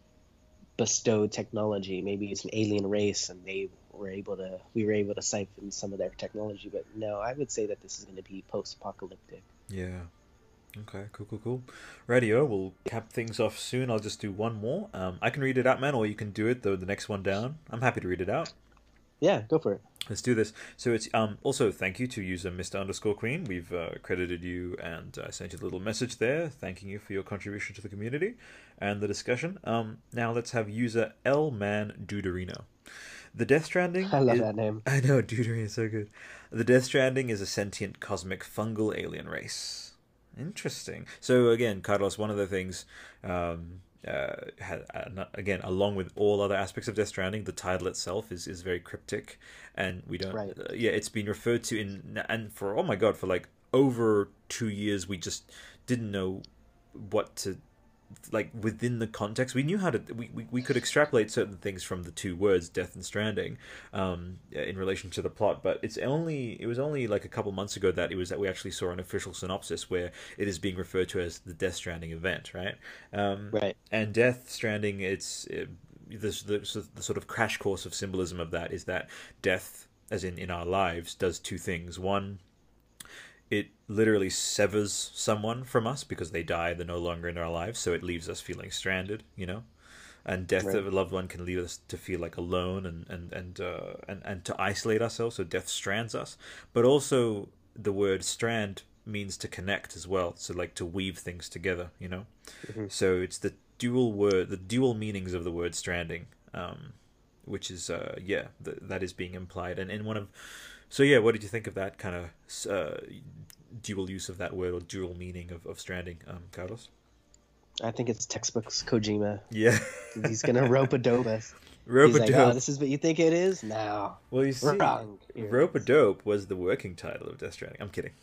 S2: bestowed technology. Maybe it's an alien race and they were able to, we were able to siphon some of their technology. But no, I would say that this is going to be post-apocalyptic.
S1: Yeah. Okay, cool, cool, cool. Radio, we'll cap things off soon. I'll just do one more. Um, I can read it out, man, or you can do it, though, the next one down. I'm happy to read it out.
S2: Yeah, go for it.
S1: Let's do this. So it's um also thank you to user Mister Underscore Queen. We've uh, credited you and I uh, sent you a little message there, thanking you for your contribution to the community and the discussion. Um, now let's have user L Man Duderino. The Death Stranding.
S2: I love
S1: is...
S2: that name.
S1: I know, Duderino is so good. The Death Stranding is a sentient cosmic fungal alien race. Interesting. So again, Carlos, one of the things, um, uh, had, uh, again, along with all other aspects of Death Stranding, the title itself is, is very cryptic, and we don't.
S2: Right.
S1: Uh, yeah, it's been referred to in, and for oh my god, for like over two years, we just didn't know what to. Like within the context, we knew how to we, we, we could extrapolate certain things from the two words death and stranding um in relation to the plot, but it's only it was only like a couple months ago that it was that we actually saw an official synopsis where it is being referred to as the Death Stranding event, right? Um
S2: right.
S1: And Death Stranding, it's it, the, the, the sort of crash course of symbolism of that is that death, as in in our lives, does two things. One, it literally severs someone from us because they die, they're no longer in our lives, so it leaves us feeling stranded, you know? And death right. of a loved one can lead us to feel like alone and and and, uh, and and to isolate ourselves, so death strands us. But also the word strand means to connect as well, so like to weave things together, you know? Mm-hmm. So it's the dual word, the dual meanings of the word stranding, um, which is, uh, yeah, th- that is being implied. And in one of... So yeah, what did you think of that kind of uh, dual use of that word or dual meaning of, of stranding, um, Carlos?
S2: I think it's textbooks Kojima.
S1: Yeah.
S2: He's gonna rope-a-dope us.
S1: Rope
S2: He's
S1: a
S2: like,
S1: dope.
S2: oh, this is what you think it is? No.
S1: Well, you see,
S2: Wrong. Here
S1: Rope a
S2: it is.
S1: Dope was the working title of Death Stranding. I'm kidding.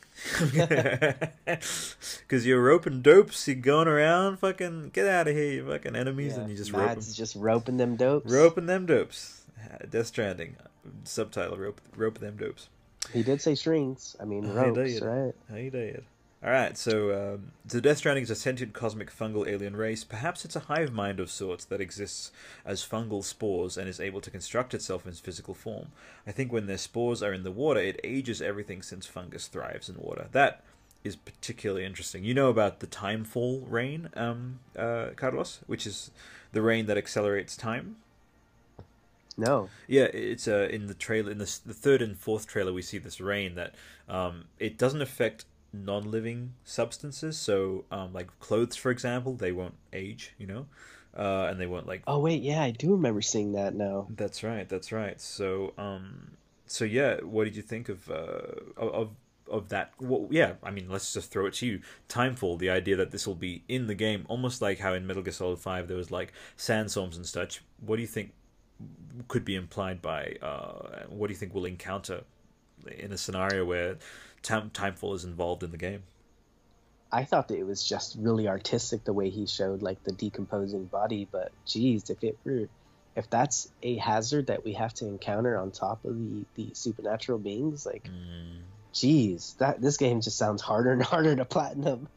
S1: Because you're roping dopes, you're going around, fucking get out of here, you fucking enemies,
S2: Yeah,
S1: and you just rope them.
S2: Mads just roping them dopes.
S1: Roping them dopes. Death Stranding. Subtitle: Rope, rope them dopes.
S2: He did say strings. I mean,
S1: He
S2: ropes,
S1: did.
S2: right?
S1: He did. All right, so um, so Death Stranding is a sentient cosmic fungal alien race. Perhaps it's a hive mind of sorts that exists as fungal spores and is able to construct itself in its physical form. I think when their spores are in the water, it ages everything since fungus thrives in water. That is particularly interesting. You know about the timefall rain, um, uh, Carlos, which is the rain that accelerates time.
S2: No.
S1: Yeah, it's uh, in the trailer, in the, the third and fourth trailer, we see this rain that um, it doesn't affect non-living substances. So, um, like clothes, for example, they won't age, you know, uh, and they won't like.
S2: Oh wait, yeah, I do remember seeing that now.
S1: That's right. That's right. So, um, so yeah, what did you think of uh, of of that? Well, yeah, I mean, let's just throw it to you. Timefall, the idea that this will be in the game, almost like how in Metal Gear Solid Five there was like sandstorms and such. What do you think could be implied by uh, what do you think we'll encounter in a scenario where time timefall is involved in the game?
S2: I thought that it was just really artistic the way he showed like the decomposing body, but geez, if it were, if that's a hazard that we have to encounter on top of the the supernatural beings, like,
S1: Mm.
S2: geez, that this game just sounds harder and harder to platinum.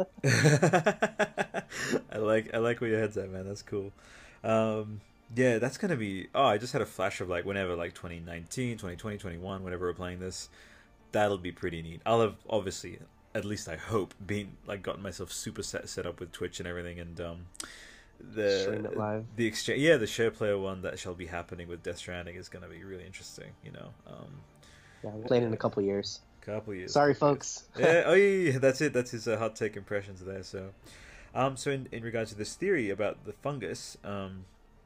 S1: I like I like where your head's at, man. That's cool. Um, yeah, that's gonna be. Oh, I just had a flash of like whenever, like twenty nineteen, twenty twenty, twenty-one, whenever we're playing this. That'll be pretty neat. I'll have obviously, at least I hope, been like gotten myself super set set up with Twitch and everything, and um,
S2: Stream it
S1: the
S2: live.
S1: the exchange. Yeah, the share player one that shall be happening with Death Stranding is gonna be really interesting. You know, um,
S2: Yeah, we'll play it in a couple years.
S1: couple years.
S2: Sorry,
S1: couple years.
S2: folks.
S1: Yeah, oh yeah, yeah, that's it. That's his uh, hot take impressions there. So, um, so in in regards to this theory about the fungus, um.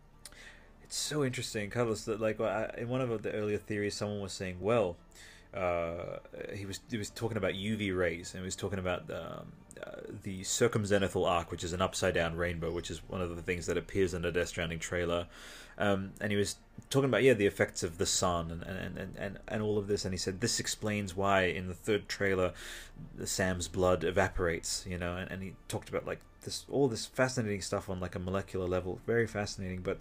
S1: It's so interesting, Carlos. That like I- in one of the earlier theories, someone was saying, well, uh, he was he was talking about U V rays, and he was talking about um, uh, the circumzenithal arc, which is an upside down rainbow, which is one of the things that appears in the Death Stranding trailer. Um, and he was talking about yeah the effects of the sun and, and, and, and, and all of this, and he said this explains why in the third trailer, Sam's blood evaporates, you know, and, and he talked about like this all this fascinating stuff on like a molecular level, very fascinating, but.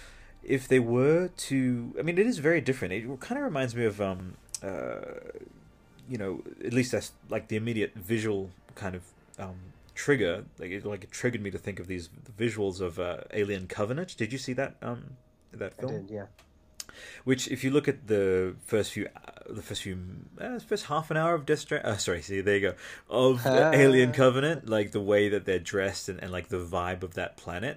S1: If they were to, I mean, it is very different. It kind of reminds me of, um, uh, you know, at least that's like the immediate visual kind of um, trigger. Like it, like it triggered me to think of these visuals of uh, Alien Covenant. Did you see that um, that
S2: I
S1: film?
S2: did, yeah.
S1: Which, if you look at the first few, uh, the first few, uh, first half an hour of Death Stranding, uh, sorry, see, there you go, of uh, Alien Covenant, like the way that they're dressed and, and like the vibe of that planet.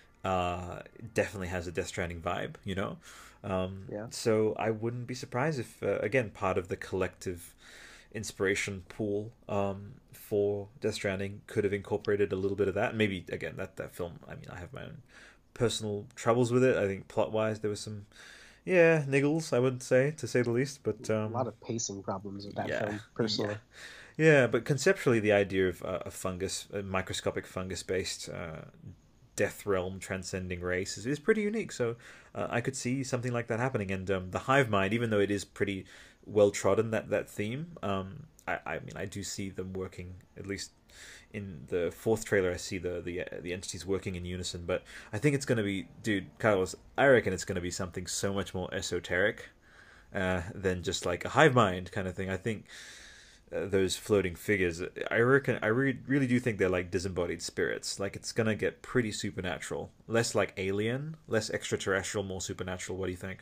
S1: Uh, definitely has a Death Stranding vibe, you know. Um,
S2: Yeah.
S1: So I wouldn't be surprised if, uh, again, part of the collective inspiration pool um, for Death Stranding could have incorporated a little bit of that. Maybe again, that that film. I mean, I have my own personal troubles with it. I think plot wise, there was some, yeah, niggles. I would say, to say the least. But um,
S2: A lot of pacing problems with that
S1: yeah,
S2: film, personally.
S1: yeah, yeah. But conceptually, the idea of uh, a fungus, a microscopic fungus-based. Uh, death realm transcending race is, is pretty unique, so uh, I could see something like that happening. And um, the hive mind, even though it is pretty well trodden, that that theme, um, I, I mean I do see them working, at least in the fourth trailer I see the the, uh, the entities working in unison. But I think it's going to be, dude, Carlos, I reckon it's going to be something so much more esoteric uh, than just like a hive mind kind of thing. I think Uh, those floating figures, I reckon, I re- really do think they're like disembodied spirits. Like it's gonna get pretty supernatural, less like alien, less extraterrestrial, more supernatural. What do you think?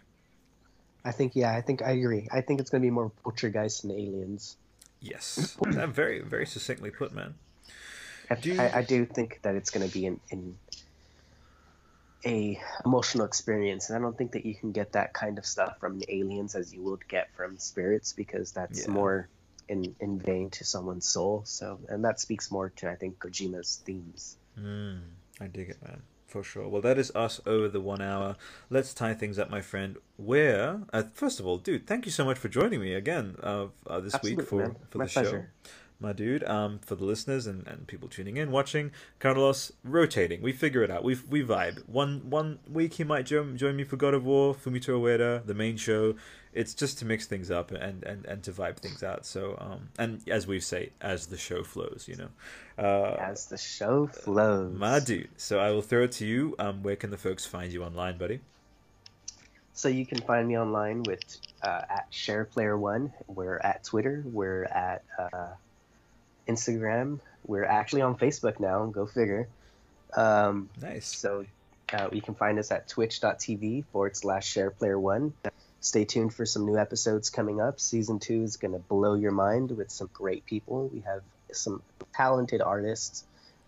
S2: I think, yeah, I think I agree. I think it's going to be more poltergeist than aliens.
S1: Yes, that very very succinctly put, man.
S2: I,
S1: Do you-
S2: I, I do think that it's going to be in, in a emotional experience, and I don't think that you can get that kind of stuff from the aliens as you would get from spirits, because that's
S1: Yeah.
S2: more in invading to someone's soul. So, and that speaks more to, I think, Kojima's themes.
S1: Mm, I dig it, man, for sure. Well, that is us over the one hour. Let's tie things up, my friend. Where, uh, first of all, dude, thank you so much for joining me again uh, uh, this
S2: Absolutely,
S1: week for
S2: man.
S1: for
S2: My
S1: the show.
S2: pleasure.
S1: my dude. Um, for the listeners and, and people tuning in, watching, Carlos rotating. We figure it out. We we vibe. One one week he might join, join me for God of War, Fumito Ueda, the main show. It's just to mix things up and, and, and to vibe things out. So um, and as we say, as the show flows, you know. Uh,
S2: as the show flows,
S1: my dude. So I will throw it to you. Um, where can the folks find you online, buddy?
S2: So you can find me online with uh, at SharePlayer One. We're at Twitter. We're at uh, Instagram. We're actually on Facebook now. Go figure. Um,
S1: nice.
S2: So uh, you can find us at twitch.tv forward slash SharePlayer One. Stay tuned for some new episodes coming up. Season two is going to blow your mind with some great people. We have some talented artists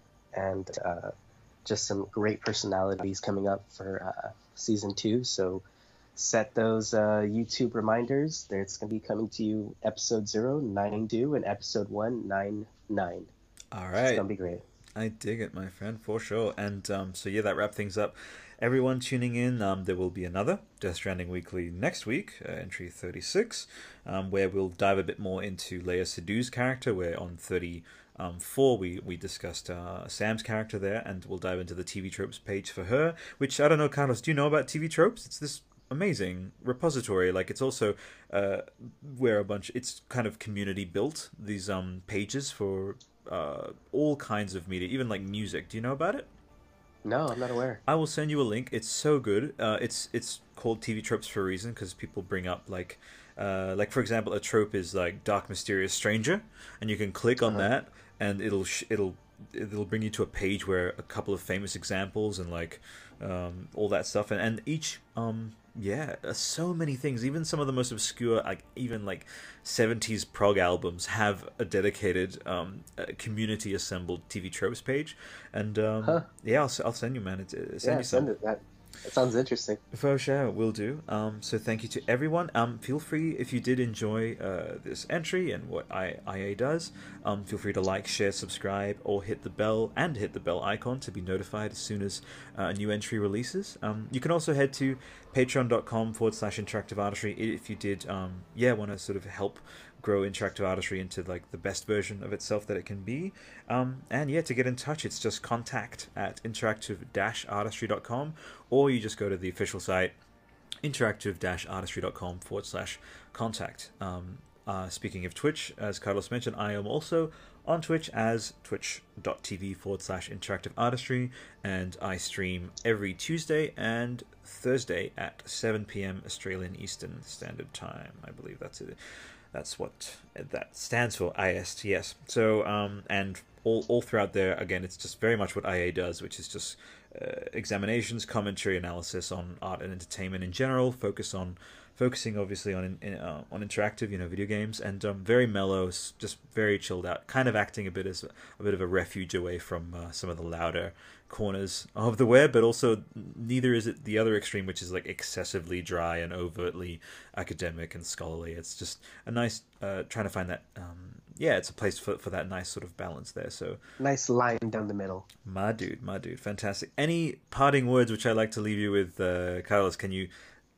S2: and uh, just some great personalities coming up for uh, season two. So set those uh, YouTube reminders. It's going to be coming to you episode zero, nine do, and episode one, nine nine.
S1: All right.
S2: It's going to be great.
S1: I dig it, my friend, for sure. And um, so, yeah, that wraps things up. Everyone tuning in, um, there will be another Death Stranding Weekly next week, uh, entry thirty-six, um, where we'll dive a bit more into Leia Sedu's character, where on thirty-four we, we discussed uh, Sam's character there, and we'll dive into the T V Tropes page for her, which, I don't know, Carlos, do you know about T V Tropes? It's this amazing repository. Like, it's also uh, where a bunch, it's kind of community built, these um pages for uh, all kinds of media, even like music. Do you know about it?
S2: No, I'm not aware.
S1: I will send you a link. It's so good. Uh, it's it's called T V Tropes for a reason, because people bring up like, uh, like for example, a trope is like dark, mysterious stranger, and you can click on uh-huh. that, and it'll sh- it'll it'll bring you to a page where a couple of famous examples and like um, all that stuff, and and each um yeah, so many things. Even some of the most obscure, like even like seventies prog albums, have a dedicated um, community assembled T V Tropes page. And um, huh. yeah, I'll, I'll send you, man. It's, uh, send
S2: yeah,
S1: you some.
S2: send it. That, that sounds interesting.
S1: For sure, will do. Um, so thank you to everyone. Um, feel free, if you did enjoy uh, this entry and what I, IA does, um, feel free to like, share, subscribe, or hit the bell and hit the bell icon to be notified as soon as uh, a new entry releases. Um, you can also head to patreon.com forward slash interactive artistry if you did, um, yeah, want to sort of help grow interactive artistry into like the best version of itself that it can be. Um, and yeah, to get in touch, it's just contact at interactive artistry dot com, or you just go to the official site interactive artistry dot com forward slash contact. Um, uh, speaking of Twitch, as Carlos mentioned, I am also on Twitch as twitch.tv forward slash interactive artistry, and I stream every Tuesday and Thursday at seven p.m. Australian Eastern Standard Time. I believe that's it. That's what that stands for, I S T S. So, um, and all, all throughout there, again, it's just very much what I A does, which is just uh, examinations, commentary, analysis on art and entertainment in general, focus on, focusing obviously on in, uh, on interactive, you know, video games, and um, very mellow, just very chilled out, kind of acting a bit as a, a bit of a refuge away from uh, some of the louder corners of the web, but also neither is it the other extreme, which is like excessively dry and overtly academic and scholarly. It's just a nice uh, trying to find that um, yeah, it's a place for, for that nice sort of balance there. So
S2: nice line down the middle.
S1: My dude, my dude, fantastic. Any parting words which I'd like to leave you with, uh, Carlos? Can you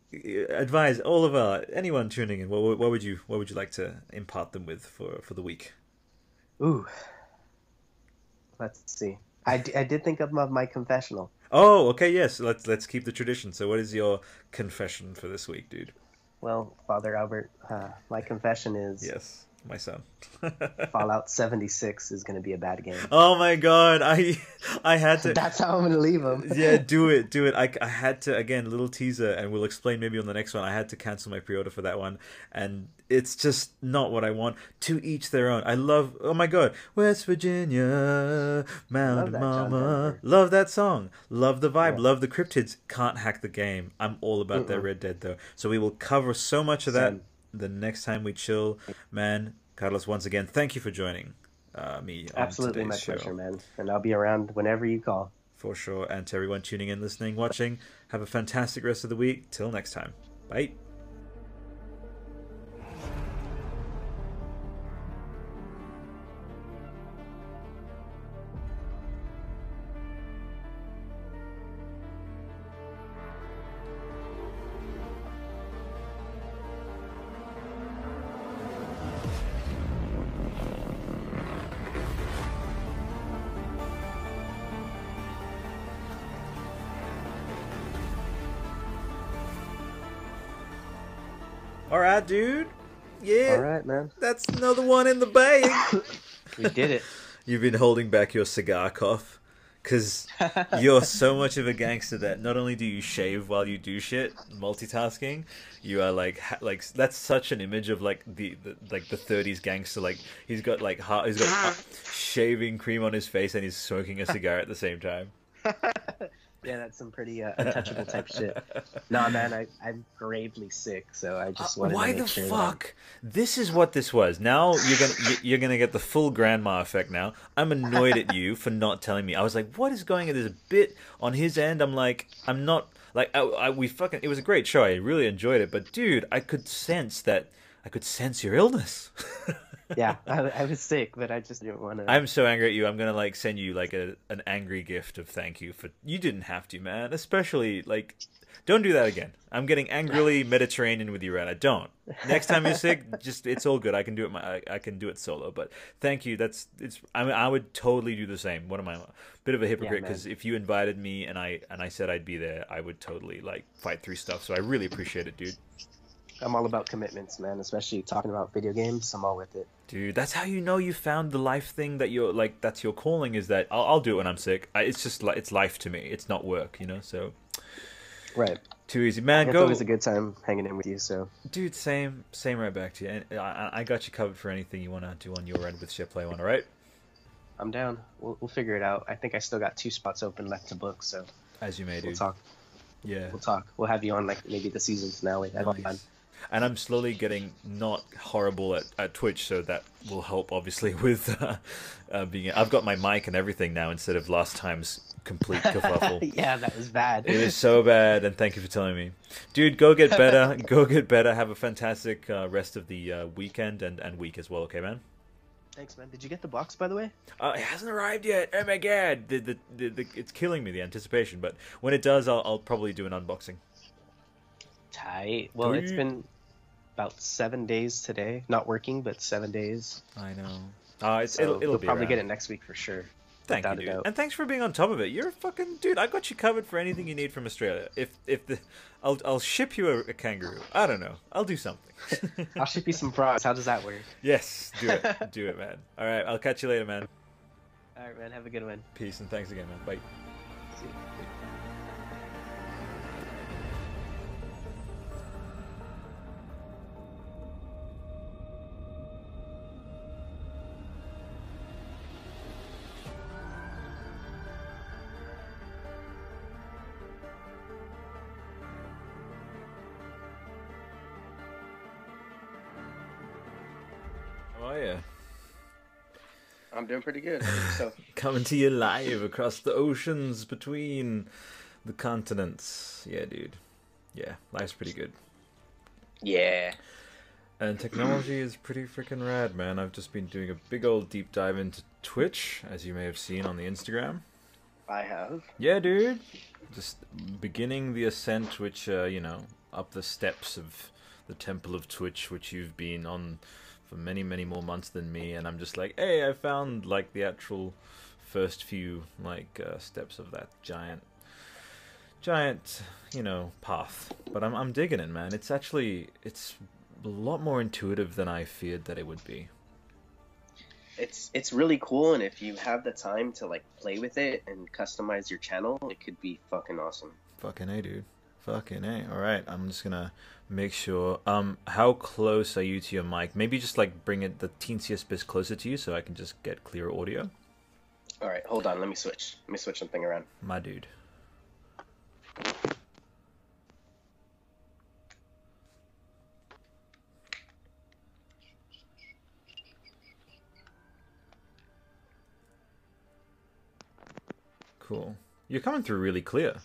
S1: advise all of our anyone tuning in? What, what would you what would you like to impart them with for, for the week?
S2: Ooh, let's see. I, d- I did think of my, my confessional.
S1: Oh, okay, yes. Let's let's keep the tradition. So, what is your confession for this week, dude?
S2: Well, Father Albert, uh, my confession is
S1: yes, my son.
S2: Fallout seventy-six is going to be a bad game.
S1: Oh my god, I I had to.
S2: That's how I'm going to leave him.
S1: Yeah, do it, do it. I, I had to, again, little teaser, and we'll explain maybe on the next one. I had to cancel my pre-order for that one, and it's just not what I want. To each their own. I love, oh my god, West Virginia, Mountain Mama. Love that song. Love the vibe. Yeah. Love the cryptids. Can't hack the game. I'm all about Mm-mm. that Red Dead, though. So we will cover so much of that the next time we chill, man. Carlos, once again, thank you for joining uh, me on
S2: Absolutely, my
S1: show.
S2: pleasure, man. And I'll be around whenever you call.
S1: For sure. And to everyone tuning in, listening, watching, have a fantastic rest of the week. Till next time. Bye. All right, dude. Yeah.
S2: All right, man.
S1: That's another one in the bag.
S2: We did it.
S1: You've been holding back your cigar cough because you're so much of a gangster that not only do you shave while you do shit, multitasking, you are like ha- like that's such an image of like the, the like the thirties gangster. Like he's got like ha- he's got uh, shaving cream on his face and he's smoking a cigar at the same time.
S2: Yeah, that's some pretty uh, untouchable type shit. Nah, man, I, I'm gravely sick, so I just wanted
S1: uh, why
S2: to make
S1: the
S2: sure
S1: fuck? That... This is what this was. Now you're gonna you're gonna get the full grandma effect. Now I'm annoyed at you for not telling me. I was like, what is going on? There's a bit on his end. I'm like, I'm not like I, I we fucking. It was a great show. I really enjoyed it. But dude, I could sense that. I could sense your illness.
S2: Yeah, I, I was sick, but I just didn't want to.
S1: I'm so angry at you. I'm gonna like send you like a an angry gift of thank you for you didn't have to, man. Especially like, don't do that again. I'm getting angrily Mediterranean with you, right? I don't. Next time you're sick, just it's all good. I can do it. My I, I can do it solo. But thank you. That's it's. I mean, I would totally do the same. What am I? Bit of a hypocrite because yeah, if you invited me and I and I said I'd be there, I would totally like fight through stuff. So I really appreciate it, dude.
S2: I'm all about commitments, man. Especially talking about video games, I'm all with it.
S1: Dude, that's how you know you found the life thing that you're like. That's your calling. Is that I'll, I'll do it when I'm sick. I, it's just like it's life to me. It's not work, you know. So,
S2: right.
S1: Too easy, man.
S2: It's
S1: go.
S2: always a good time hanging in with you. So,
S1: dude, same, same right back to you. And I, I got you covered for anything you want to do on your end with Ship Play One. All right.
S2: I'm down. We'll we'll figure it out. I think I still got two spots open left to book. So,
S1: as you may, dude.
S2: We'll talk.
S1: Yeah.
S2: We'll talk. We'll have you on like maybe the season finale. That'll be fun.
S1: And I'm slowly getting not horrible at, at Twitch, so that will help, obviously, with uh, uh, being... I've got my mic and everything now instead of last time's complete kerfuffle.
S2: Yeah, that was bad.
S1: It is so bad, and thank you for telling me. Dude, go get better. Go get better. Have a fantastic uh, rest of the uh, weekend and, and week as well, okay, man?
S2: Thanks, man. Did you get the box, by the way?
S1: Uh, it hasn't arrived yet. Oh, my God. The, the, the, the, it's killing me, the anticipation. But when it does, I'll, I'll probably do an unboxing.
S2: Tight. Well, Three. It's been... about seven days today. Not working, but seven days.
S1: I know. Uh, it's,
S2: so
S1: it'll, it'll
S2: we'll
S1: be
S2: probably
S1: around.
S2: get it next week for sure.
S1: Thank
S2: Without
S1: you, dude.
S2: doubt.
S1: And thanks for being on top of it. You're a fucking dude. I got you covered for anything you need from Australia. If if the, I'll I'll ship you a, a kangaroo. I don't know. I'll do something.
S2: I'll ship you some frogs. How does that work?
S1: Yes, do it. Do it, man. All right, I'll catch you later, man.
S2: All right, man. Have a good one.
S1: Peace and thanks again, man. Bye.
S2: See you.
S1: How are you?
S2: I'm doing pretty good. So
S1: coming to you live across the oceans between the continents. Yeah, dude. Yeah, life's pretty good.
S2: Yeah.
S1: And technology is pretty freaking rad, man. I've just been doing a big old deep dive into Twitch, as you may have seen on the Instagram.
S2: I have.
S1: Yeah, dude. Just beginning the ascent, which, uh, you know, up the steps of the Temple of Twitch, which you've been on for many, many more months than me, and I'm just like, hey, I found like the actual first few like uh, steps of that giant, giant, you know, path. But I'm I'm digging it, man. It's actually it's a lot more intuitive than I feared that it would be.
S2: It's it's really cool, and if you have the time to like play with it and customize your channel, it could be fucking awesome.
S1: Fucking A, dude. Fucking A. All right, I'm just gonna make sure. Um, how close are you to your mic? Maybe just like bring it the teensiest bit closer to you so I can just get clear audio.
S2: All right, hold on. Let me switch. Let me switch something around.
S1: My dude. Cool. You're coming through really clear.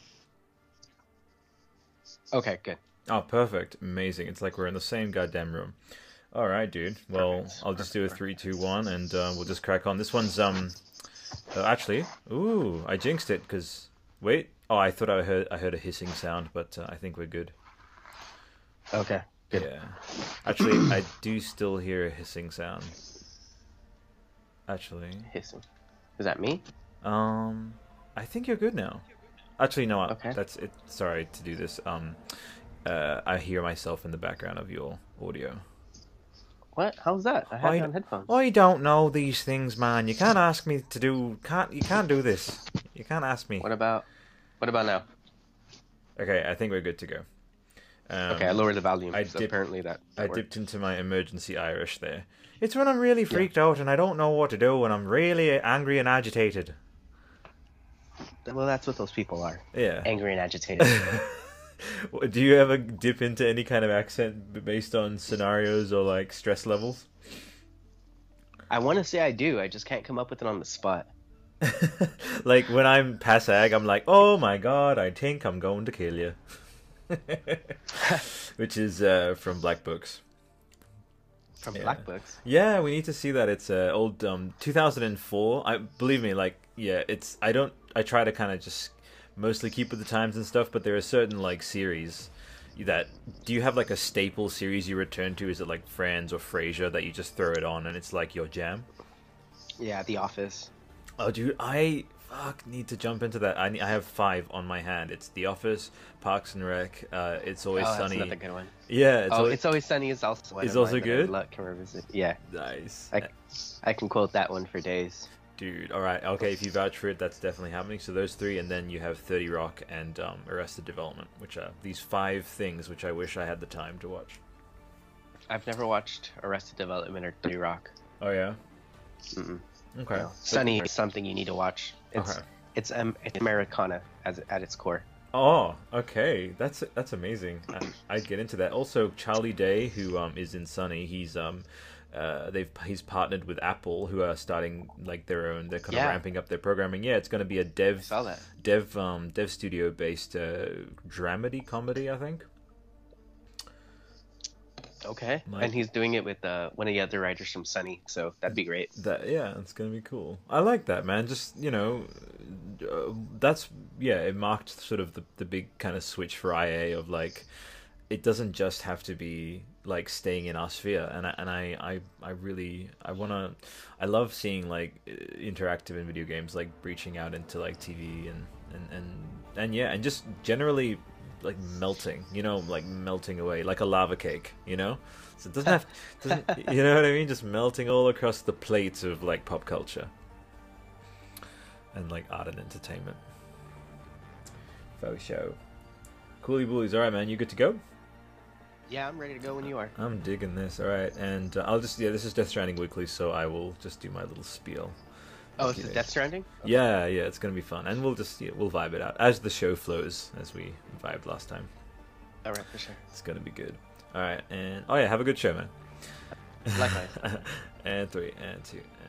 S2: Okay, good.
S1: Oh, perfect. Amazing. It's like we're in the same goddamn room. All right, dude. Well, perfect. I'll just do a three, two, one, and uh, we'll just crack on. This one's, um... Uh, actually... Ooh, I jinxed it, because... Wait. Oh, I thought I heard I heard a hissing sound, but uh, I think we're good.
S2: Okay, good.
S1: Yeah. Actually, I do still hear a hissing sound. Actually.
S2: Hissing. Is that me?
S1: Um... I think you're good now. Actually, no.
S2: Okay.
S1: That's it. Sorry to do this. Um, uh, I hear myself in the background of your audio.
S2: What? How's that? I have
S1: I,
S2: it on headphones.
S1: I don't know these things, man. You can't ask me to do. Can't you can't do this. You can't ask me.
S2: What about? What about now?
S1: Okay, I think we're good to go. Um,
S2: Okay, I lowered the volume.
S1: I
S2: so
S1: dip-
S2: apparently that. that
S1: I
S2: worked.
S1: dipped into my emergency Irish there. It's when I'm really freaked yeah. out and I don't know what to do and I'm really angry and agitated.
S2: Well, that's what those people are.
S1: Yeah.
S2: Angry and agitated.
S1: Do you ever dip into any kind of accent based on scenarios or like stress levels?
S2: I want to say I do. I just can't come up with it on the spot.
S1: Like when I'm Passag, I'm like, oh my god, I think I'm going to kill you. Which is uh, from Black Books.
S2: From
S1: yeah.
S2: Black Books?
S1: Yeah, we need to see that. It's uh, old um, two thousand four. I believe me, like yeah, it's. I don't. I try to kind of just mostly keep with the times and stuff, but there are certain like series that. Do you have like a staple series you return to? Is it like Friends or Frasier that you just throw it on and it's like your jam?
S2: Yeah, The Office.
S1: Oh, dude, I fuck need to jump into that. I I have five on my hand. It's The Office, Parks and Rec. Uh, It's Always
S2: oh,
S1: Sunny.
S2: That's another good one.
S1: Yeah, it's
S2: oh,
S1: always...
S2: It's Always Sunny is also one
S1: It's
S2: of
S1: also
S2: mine
S1: good.
S2: that I can revisit. Yeah,
S1: nice.
S2: I, I can quote that one for days.
S1: Dude, all right, okay. If you vouch for it, that's definitely happening. So those three, and then you have thirty Rock and um, Arrested Development, which are these five things which I wish I had the time to watch.
S2: I've never watched Arrested Development or thirty Rock.
S1: Oh yeah.
S2: Mm-mm.
S1: Okay.
S2: No. Sunny is something you need to watch. It's
S1: okay.
S2: it's um it's Americana as at its core.
S1: Oh, okay. That's that's amazing. I, I'd get into that. Also, Charlie Day, who um is in Sunny, he's um. Uh, they've he's partnered with Apple, who are starting like their own. They're kind
S2: yeah.
S1: of ramping up their programming. Yeah, it's going to be a dev,
S2: I saw that.
S1: dev, um, dev studio based uh, dramedy comedy, I think.
S2: Okay,
S1: like,
S2: and he's doing it with uh, one of the other writers from Sunny, so that'd be great.
S1: That yeah, it's going to be cool. I like that, man. Just you know, uh, that's yeah. It marked sort of the the big kind of switch for I A of like, it doesn't just have to be like staying in our sphere, and I, and I, I, I really I want to I love seeing like interactive in video games like breaching out into like T V and and and, and yeah, and just generally like melting, you know, like melting away like a lava cake, you know. So it doesn't have doesn't you know what I mean, just melting all across the plate of like pop culture and like art and entertainment. Faux show. Coolie bullies. All right, man, you good to go?
S2: Yeah, I'm ready to go when you are.
S1: I'm digging this. All right, and uh, I'll just yeah, this is Death Stranding Weekly, so I will just do my little spiel.
S2: Oh, it's Death Stranding?
S1: Okay. Yeah, yeah, it's gonna be fun, and we'll just yeah, we'll vibe it out as the show flows, as we vibed last time.
S2: All right, for sure.
S1: It's gonna be good. All right, and oh yeah, have a good show, man.
S2: Likewise.
S1: And three, and two, and